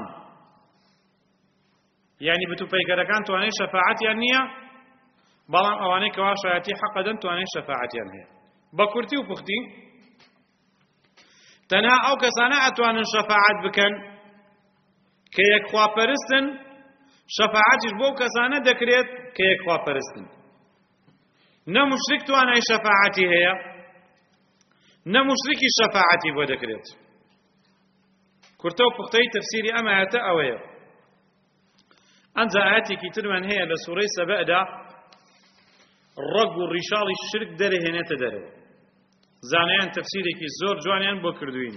يعني بتو فيكركان تواني شفاعتي النية بلان أواني كواشاياتي حقا دن تواني شفاعتي النية بكرتي وبختي تنها أو كسانا أتوان شفاعت بكن كي يكخوا پرستن شفاعتش بو كسانا دكريت كي يكخوا پرستن نمشرك توانا شفاعتي هي نمشركي شفاعتي بو دكريت كرتو بختي تفسيري أما آتا أويا أنزا آياتي كتير من هي لسوري سبأ دا الرق والرشال الشرك داره هنا تداره زانيان تفسيري كي زور جوانيان بو كردوين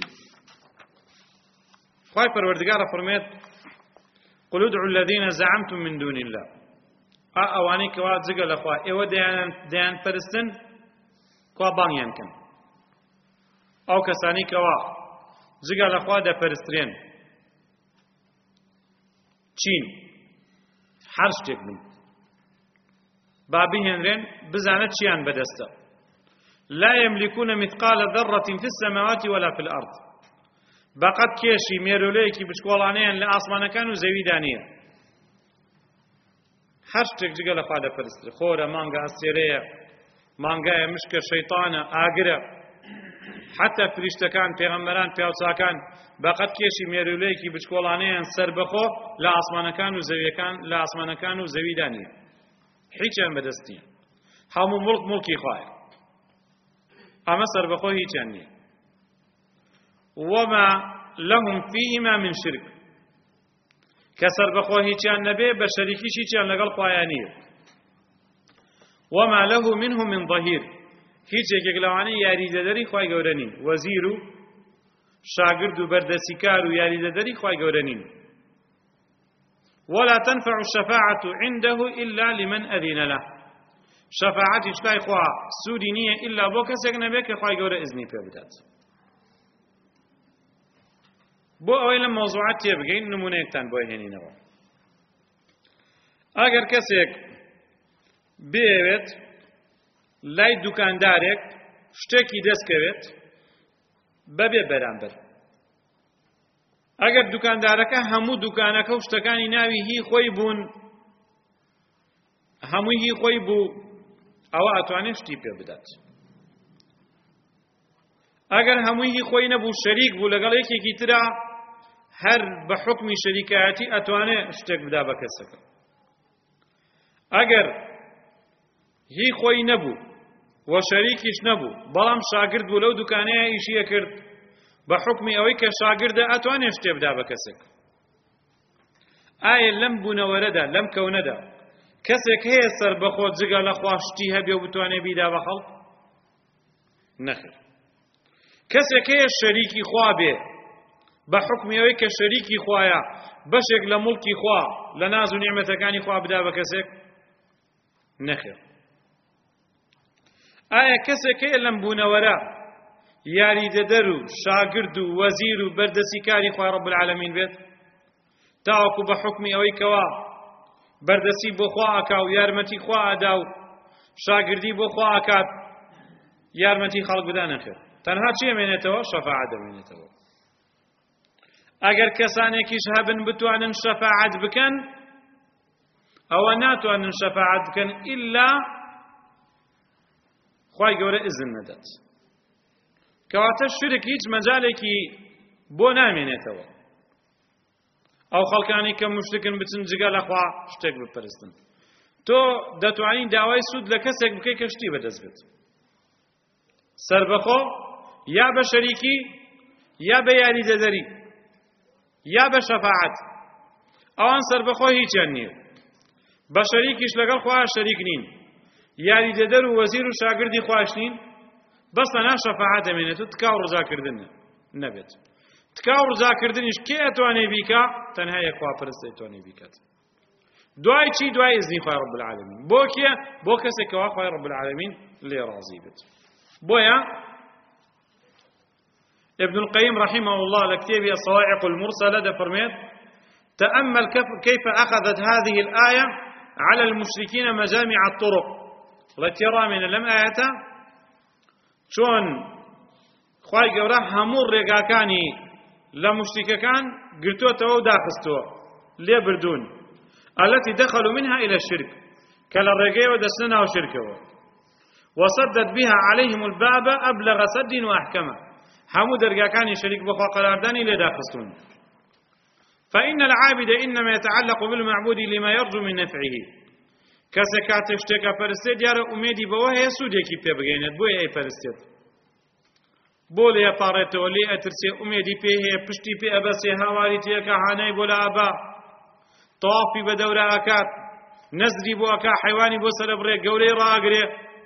خواهي پروردگار فرميت قل ادعوا الذين زعمتم من دون الله ئەوانەی کەوا جگە لەخوا ئێوە دەیان پەرستن کوا بانگیان کەن ئەو کەسانی کەوا جگە لەخوا دەپەرسترێن چین هەر شتێک بن با بهێنرێن بزانە چیان بەدەستە لا يملكون مثقال ذرة في السماوات ولا في الأرض بەقەت کێشی مێرولەیەکی بچکۆڵانەیان لە ئاسمانەکان و زەویدا نییە هەر شتێک جگە لەخوا دەپەرسترێ خۆرە مانگە ئەستێرەیە مانگایە مشکە شەیطانە ئاگرە حتى فریشتەکان پێغەمبەران پیاوچاکان بەقەت کێشی مێرولەیەکی بچکۆڵانەیان سەربەخۆ لە ئاسمانەکان و زەویدا نییە هیچیان بەدەست نییە هەموو مڵکی خوایە ئەمە سەربەخۆ هیچیان نییە وما لهم فيهما من شرك كسر بخوه هیچیان نبێ بە شەریکیش هیچیان لەگەڵ خوایان نییە وما له منه من ظهير هیچ یەکێک لەوانەی یاریدەدەری خوای گەورە نین وەزیر و شاگرد و بەردەستیکار و یاریدەدەری خوای گەورە نین ولا تنفع الشفاعة عنده إلا لمن أذن له شفاعتي شلای خوا سوودی نییە إلا بۆ کەسێک نەبێ کە خوای گەورە ئیزنی پێ بدات بۆ ئەوەی لەم مەوزوعات تێبگەین نمونەیەکتان بۆ هێنینەوە ئەگەر کەسێک بێوێت لای دوکاندارێک شتێکی دەستکەوێت بەبێ بەرامبەر ئەگەر دوکاندارەکە هەموو دوکانەکە و شتەکانی ناوی هی خۆی بوون هەمووی هی خۆی بوو ئەوە ئەتوانێت شتی پێ بدات ئەگەر هەمووی هی خۆی نەبوو شەریک بوو لەگەڵ یەکێکی ترا هەر بە حکمی شەریکایەتی ئەتوانێت شتێک بدا بە کەسەکە ئەگەر هی خۆی نەبوو و شەریکیش نەبوو بەڵام شاگرد بوو لەو دوکانەیە ئیشیە کرد بە حکمی ئەوەی کە شاگردە ئەتوانێت شتێ بدا بە کەسێک ئایا لەم بوونەوەرەدا لەم کەونەدا کەسێک هەیە سەربەخۆ جگە لە خوا شتی هەبێ و بتوانێت بیدا بە خەڵک نەخێر کەسێک هەیە شەریکی خوا بێ بە حکمی ئەوەی کە شەریکی خوایە بەشێک لە مڵکی خوا لە ناز و نیعمەتەکانی خوا بدا بە کەسێک نەخێر ئایا کەسێک هەیە لەم بوونەوەرە یاریدەدەر و شاگرد و وەزیر و بەردەستیکاری خوای ڕەب العالەمین بێت تاوەکو بە حکمی ئەوەی کەوا بەردەستی بۆ خوا ئەکا و یارمەتی خوا ئەدا و شاگردی بۆ خوا ئەکات یارمەتی خەڵک بدا نەخێر تەنها چی ئەمێنێتەوە شەفاعەت دەمێنێتەوە ئەگەر کەسانێکیش هەبن بتوانن شەفاعەت بکەن ئەوە ناتوانن شەفاعەت بکەن ئیلا خوای گەورە ئیزن نەدات کەواتە شرک هیچ مەجالێکی بۆ نامێنێتەوە ئەو خەڵکانی کە موشرکن بچن جگە لەخوا شتێک بپەرستن تۆ دەتوانین داوای سوود لە کەسێک بکەی کە شتی بەدەست بێت سەربەخۆ یا بە شەریکی یا بە یاریدەدەری یا بە شەفاعەت ئەوان سەربەخۆ هیچیان نییە بە شەریکیش لەگەڵ خوا شەریک نین یاریدەدەر و وەزیر و شاگردی خوش نین بەسە نا شەفاعەت دەمێنێت و تکا و ڕزاکردن نەبێت تکا و ڕزاکردنیش کێ ئەتوانێ بیکا تەنها یەک خواپەرست ئەتوانێ بیکات دوای چی دوای ئیزنی خوای ڕەب العالەمین بۆ کێ بۆ کەسێکەوە خوای ڕەب العالەمین لێ ڕازی بێت بۆیە ابن القيم رحمه الله لكتابه الصواعق المرسلة دفرميت تأمل كيف أخذت هذه الآية على المشركين مجامع الطرق لترى من لم آية شون خواهي قورا همور رقاكاني لمشركة كان قلتوه داخستوه ليبردون التي دخلوا منها إلى الشرك كلا الرقاء ودسنا وشركه وصدت بها عليهم الباب أبلغ سد وأحكمه همو درقاكاني شريك بخوا قرارداني لداخستون فإن العابد إنما يتعلق بالمعبود لما يرجو من نفعه كسكات اشتكى فرستيد يارا أميدي بواه يسود يكي بيبغينت بوي أي فرستيد بولي يطارت ولي أترسي أميدي بيه پشتي بي أبسي هاواري تيكا هاني بولا أبا طوافي بدورة أكات نزري بو أكا حيواني بو سلبري قولي راقري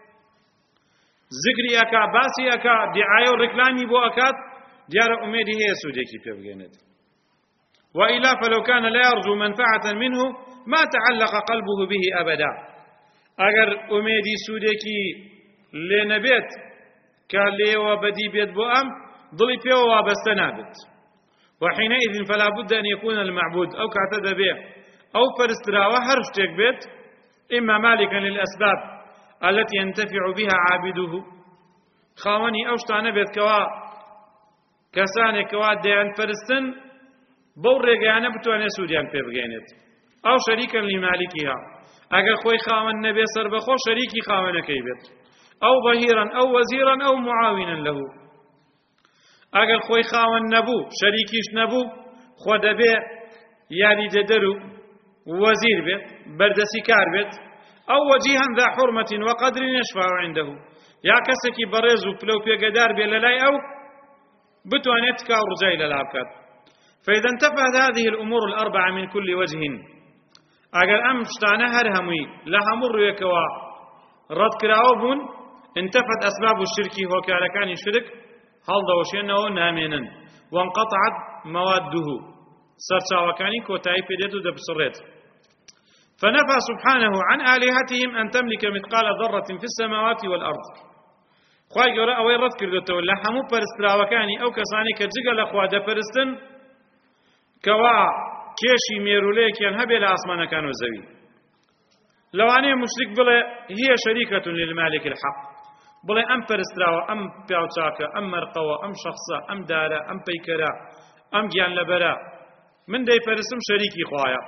ذكري أكا باسي أكا دعاية وركلامي بو أكات ديار أميدي هي سود يكي بيبغينت وإلا فلو كان لا يرجو منفعة منه ما تعلق قلبه به أبدا أجر أميدي سودكي لنبيت كاللي وبدي بيت بؤم ضلي فيه وابستنابت وحينئذ فلا بد أن يكون المعبود أو كاعتد به أو فرستراوة هرشتك بيت إما مالكا للأسباب التي ينتفع بها عابده خاوني أوشتان بيت كوا كساني كوا ديان فرستن بوريقانا بتواني سوديان في بغينت أو شريكا لمالكها أجر خوي خاون نبي سربخو شريكي خاون كيبت أو ظهيرا أو وزيرا أو معاونا له أجر خوي خاون نبو شريكيش نبو خود بي يعني ددرو وزير بيت بردسي كار بيت أو وجيها ذا حرمة وقدر يشفع عنده يا كسكي بريزو بلو بيقدار بيلالاي أو بتوانيتك أو رجاي للعبكات فإذا انتفت هذه الأمور الأربعة من كل وجه أجر أمشتانا هرهمي لها مر يكوا رد كراوبون انتفت أسباب الشرك هو كان الشرك هل دوشينه نامينا وانقطعت مواده سرچا وكاني كوتاي بيدتو دبسرت فنفى سبحانه عن آلهتهم أن تملك مثقال ذرة في السماوات والأرض خواهي قولا أوي رد كردتو لحمو پرسترا وكاني أو كساني كجيغل أخوة دپرستن كوا كيشي ميروليك ينهبي لأسمان كانوا زوي لو أنا مشرك بلا هي شريكة للمالك الحق بلا أم پرسترا أم بيوتاك أم مرقوة أم شخصة أم دارة أم بيكرا أم جيان لبرا من دي پرستم شريكي خوايا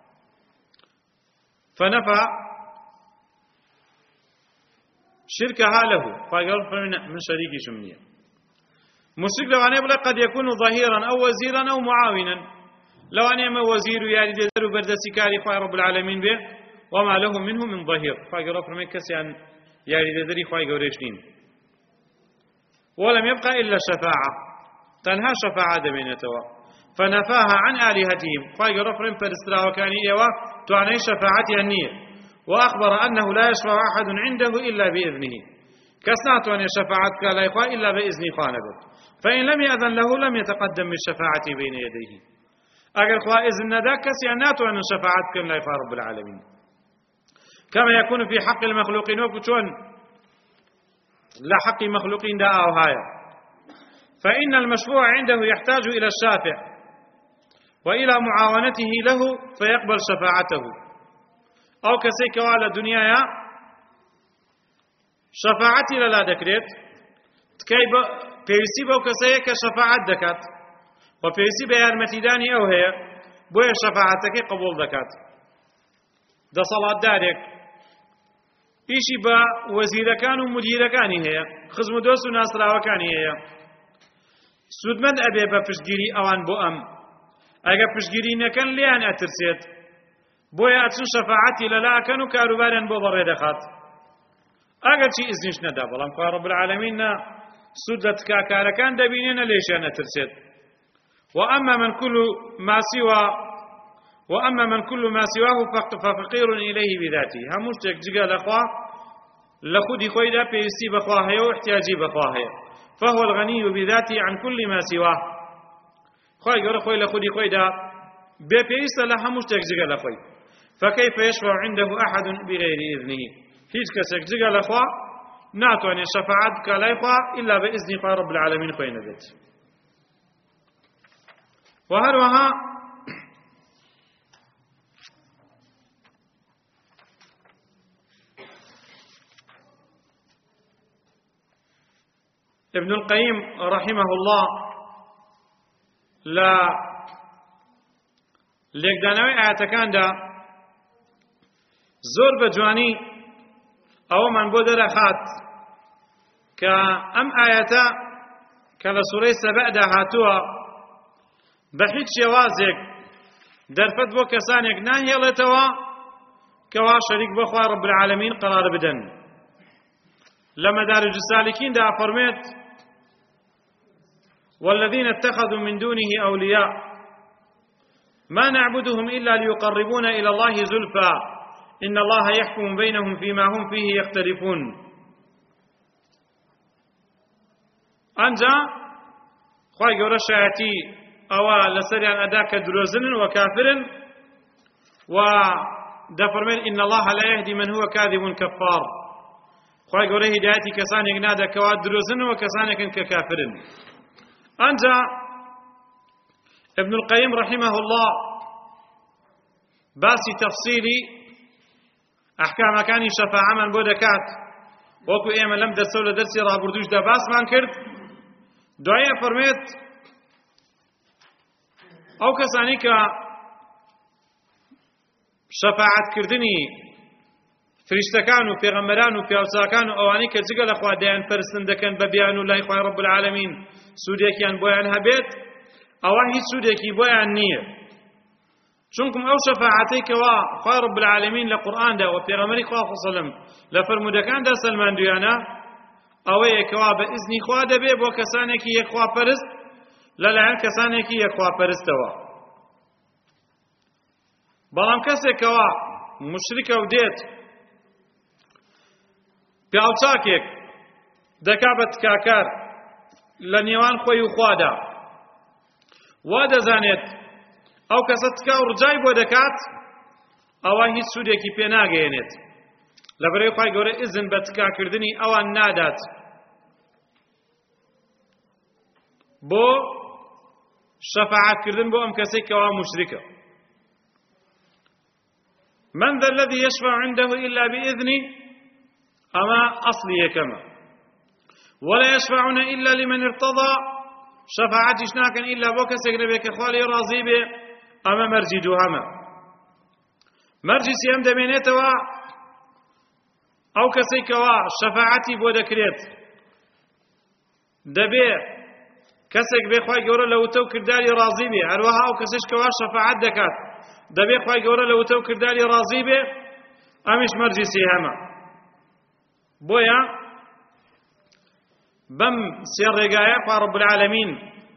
فنفى شركها له فقال من شريكي شمنية مشرك لو أنا بلا قد يكون ظهيرا أو وزيرا أو معاونا لو أنا ما وزير يعني ديرو بردسي كاري خواي رب العالمين به وما له منه من ظهير فقال فرمي كسيان يعني ديري خواي قوريشنين ولم يبقى إلا الشفاعة تنهى شفاعة بينتوا فنفاها عن آلهتهم فقال فرمي فرسترا وكاني إيوا تعني شفاعتي النية وأخبر أنه لا يشفع أحد عنده إلا بإذنه كسنات أن شفاعتك لا يقوى إلا بإذن خانبت فإن لم يأذن له لم يتقدم بالشفاعة بين يديه أجل خوا إذن ذاك كسيانات أن شفاعتك لا يقوى رب العالمين كما يكون في حق المخلوقين وكتون لا حق مخلوقين دا أو هاي فإن المشفوع عنده يحتاج إلى الشافع وإلى معاونته له فيقبل شفاعته أو كسيك على دنيا شفاعتي للا دكريت تكيب بيسي بو كسيك شفاعت دكات وبيسي بيارمتي داني أو هي بويا شفاعتك قبول دكات ده صلاة دارك إيشي با وزير كان ومدير كان هي خزم دوس وناصر وكان هي سودمن أبي بفشجيري أوان بو أم أجا فشجيري نكن ليان أترسيت بويا أتشن شفاعتي للا كانوا كاروبارا بضر دخات أجا شيء إذنش ندا بلام رب العالمين سودت كاكاركان دبيننا ليش أنا ترسيت وأما من كل ما سواه ففقير إليه بذاته هموش تكجيغا لخوا لخودي خويدا بيسي بخواه واحتياجي بخواه فهو الغني بذاته عن كل ما سواه خواهي قول خوي لخودي خويدا بيسا لهموش تكجيغا لخوي فكيف يشفع عنده أحد بغير إذنه هيج كسك جيغا لخوا ناتو أن الشفاعات كلا يخوا إلا بإذن رب العالمين خوي نبت وهروها ابن القيم رحمه الله لا لێکدانەوەی ئاەتەکاندا زۆر بەجوانی ئەوەمان بۆ دەرەخات کە ئەم ئاەتە کە لە سوورەی سەبەعدا هاتووە بە هیچ شێوازێک دەرفەت بۆ کەسانێک ناهێڵێتەوە کەوا شەریک بەخوا رب العالمین قەرار بدەن لە مەدارج السالکیندا فەرمێت والذين اتخذوا من دونه أولياء ما نعبدهم إلا ليقربونا إلى الله زلفى إن الله يحكم بينهم فيما هم فيه يختلفون أنجا خواهي قول الشيعتي أو لسريان أداك دروزن وكافر و دەفەرمێن إن الله لا يهدي من هو كاذب كفار خوای گەورە هیدایەتی کەسانێک نادەکەوە درۆزن و کەسانێکن کە کافرن. ئەنجا ابن القيم رحمه الله باسی تەفسیری ئەحکامەکانی شەفاعەمان بۆ دەکات وەکو ئێمە لەم دەرسە و لە دەرسی ڕابردووشدا باسمان کرد. دوایە فەرمێت ئەو کەسانی کە شەفاعەتکردنی فریشتەکان و پێغەمبەران و پیاوچاکان و ئەوانەی کە جگە لە خوا دەیان پەرستن دەکەن بە بیان و لای خوای ڕەب العالەمین سوودێکیان بۆیان هەبێت ئەوە هیچ سوودێکی بۆیان نییە. چونکم ئەو شەفاعەتەی کەوا خوای ڕەب العالەمین لە قورئاندا و پێغەمبەری خوا صلی الله علیه وسلم لە فەرمودەکاندا سەلماندویانە ئەوەیە کەوا بە ئیزنی خوا دەبێ بۆ کەسانێکی یەکخواپەرست لەلایەن کەسانێکی یەکخواپەرستەوە. بەڵام کەسێکەوە موشریکە و دێت پیاوچاکێک دەکا بە تکاکار لە نێوان خۆی و خوادا وا دەزانێت ئەو کەسە تکا و ڕجای بۆ دەکات ئەوە هیچ سوودێکی پێ ناگەیەنێت لەبەرەوەی خوای گەورە ئیزن بە تکاکردنی ئەوان نادات بۆ شەفاعەتکردن بۆ ئەم کەسەی کەوا موشریکە. من ذا الذي يشفع عنده إلا بإذنه أما أصلي كما ولا يشفعون إلا لمن ارتضى شفاعة شناكا إلا بوك سيقنبك خوالي راضي به أما مرجي دوهما مرجي سيام دمينيتوا أو كسيكوا شفاعتي بودكريت دبي كسيك بخواي قورا لو تو كردالي راضي به هروها أو كسيشكوا شفاعت دكات دبي خواي قورا لو تو كردالي راضي به أمش مرجي سيهما بويا بم سير رقايا فرب العالمين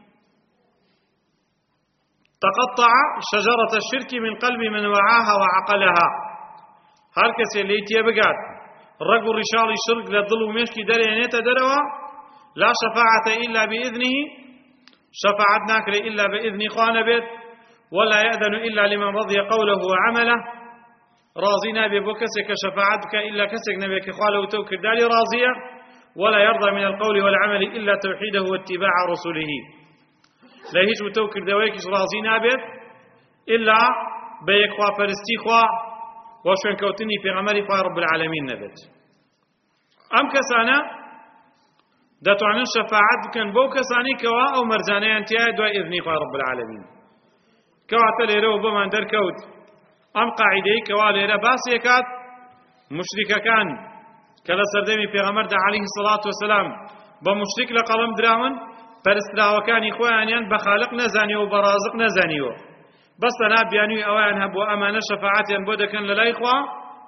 تقطع شجرة الشرك من قلب من وعاها وعقلها هل كسي اللي يتيبقات رقو رشال الشرك للظل ومشكي درينيتا دروا لا شفاعة إلا بإذنه شفاعتناك إلا بإذن خوان بيت ولا يأذن إلا لمن رضي قوله وعمله راضينا ببكسك شفاعتك إلا كسك نبيك خاله توكر دالي راضية ولا يرضى من القول والعمل إلا توحيده واتباع رسوله لا هيج توكر دويكش راضينا بيت إلا بيك خوا فرستي خوا وشون كوتني في عملي خوا رب العالمين نبت أم كسانا داتو عن الشفاعات كان بو كساني كوا أو مرزاني انتهاء دوا إذني خوا رب العالمين كوا تليرو بمان دركوت أم قاعدەی کەوا لێرە باسێکات مشریکەکان کە لە سەردەمی پێغەمبەردا عەلەیهی سەڵات وەسەلام بە مشریک لە قەڵەم دراون پەرستراوەکانی خۆیانیان بە خالق نەزانیوە و بە رازق نەزانیوە بەس تەنها بیانووی ئەویان هەبووە ئەمانە شەفاعەتیان بۆ دەکەن لە لای خوا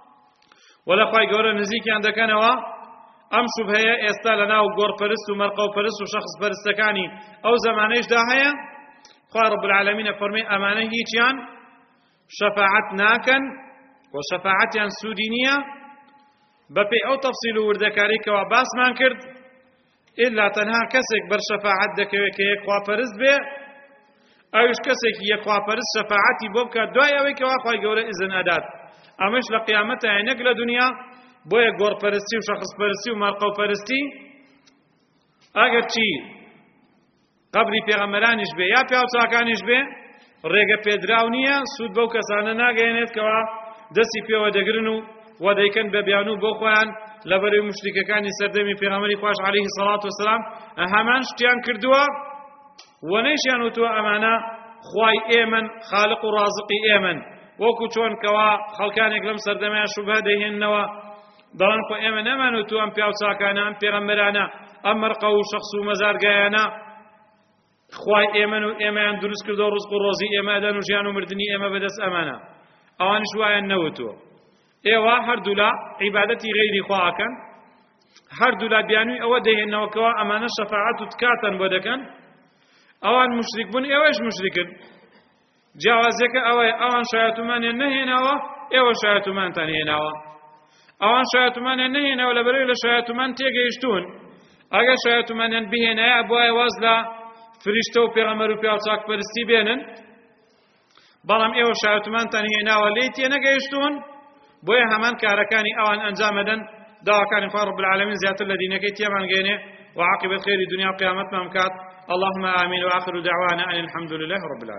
و لە خوای گەورە نزیکیان دەکەنەوە. ئەم شوبهەیە ئێستا لەناو گۆڕپەرست و مەرقەوپەرست و شەخصپەرستەکانی ئەو زەمانەیشدا هەیە. خوا رب العالەمینە فەرمێ ئەمانە هیچیان شفاعت ناكن وشفاعت يان سودينية بپی او تفصيل وردكاري كوا باس مان کرد إلا تنها كسك بر شفاعت دكوي كي يقوى پرست بي اوش كسك يقوى پرست شفاعتي بوبكا دوائي اوي كوا خواهي قولة إذن أداد امش لقيامتا عينك لدنيا بويا قور پرستی و شخص پرستی و مرقو پرستی اگر چی قبری پیغمبرانیش بي یا پیاوچاکانیش بي ڕێگە پێدراو نییە سوود بەو کەسانە ناگەیەنێت کەوا دەستی پێوە دەگرن و وا دەیکەن بە بیان و بۆ خۆیان لەبەرەوەی موشریکەکانی سەردەمی پێغەمبەری خوش عەلەیهی سەڵات وەسەلام هەمان شتیان کردووە و نەیشیان وتووە ئەمانە خوای ئێمەن خالق و رازقی ئێمەن وەکو چۆن کەوا خەڵکانێک لەم سەردەمیان شوبهە دەهێننەوە دەڵێن خۆ ئێمە نەمان وتووە ئەم پیاوچاکانە ئەم پێغەمبەرانە ئەم مەرقە و شەخص و مەزارگایانە خوای ئێمەن و ئێمەیان دروست کردو و ڕزق و ڕۆزی ئێمە ئەدەن و ژیان و مردنی ئێمە بەدەست ئەمانە ئەوانش وایان نەوتووە. ئێوە هەردوو لە عیبادەتی غەیری خواکەن هەردوو لە بیانووی ئەوە دەهێنەوەکەوە ئەمانە شەفاعەت و تکاتەن بۆ دەکەن ئەوان مشریک بوون ئێوەش مشریکن جیاوازیەکە ئەوەیە ئەوان شایەتومانیان نەهێناوە ئێوە شایەتومانتان هێناوە ئەوان شایەتومانیان نەهێناوە لەبەرەوەی لە شایەتومان تێگەیشتوون ئەگەر شایەتومانیان بهێنایە بۆیە واز لە فریشتە و پێغەمبەر و پیاوچاک پەرستی بێنن بەڵام ئێوە شایەتمانتان هێناوە لێی تێنەگەیشتون بۆیە هەمان کارەکانی ئەوان ئەنجام دەدەن داواکانی خوا رب العالمین زیاتر لە دینەکەی تێمان گەێنێ وعاقبەت خێری دنیا و قیامەتمان بکات اللهم آمين وآخر دعوانا أن الحمد لله رب العالمين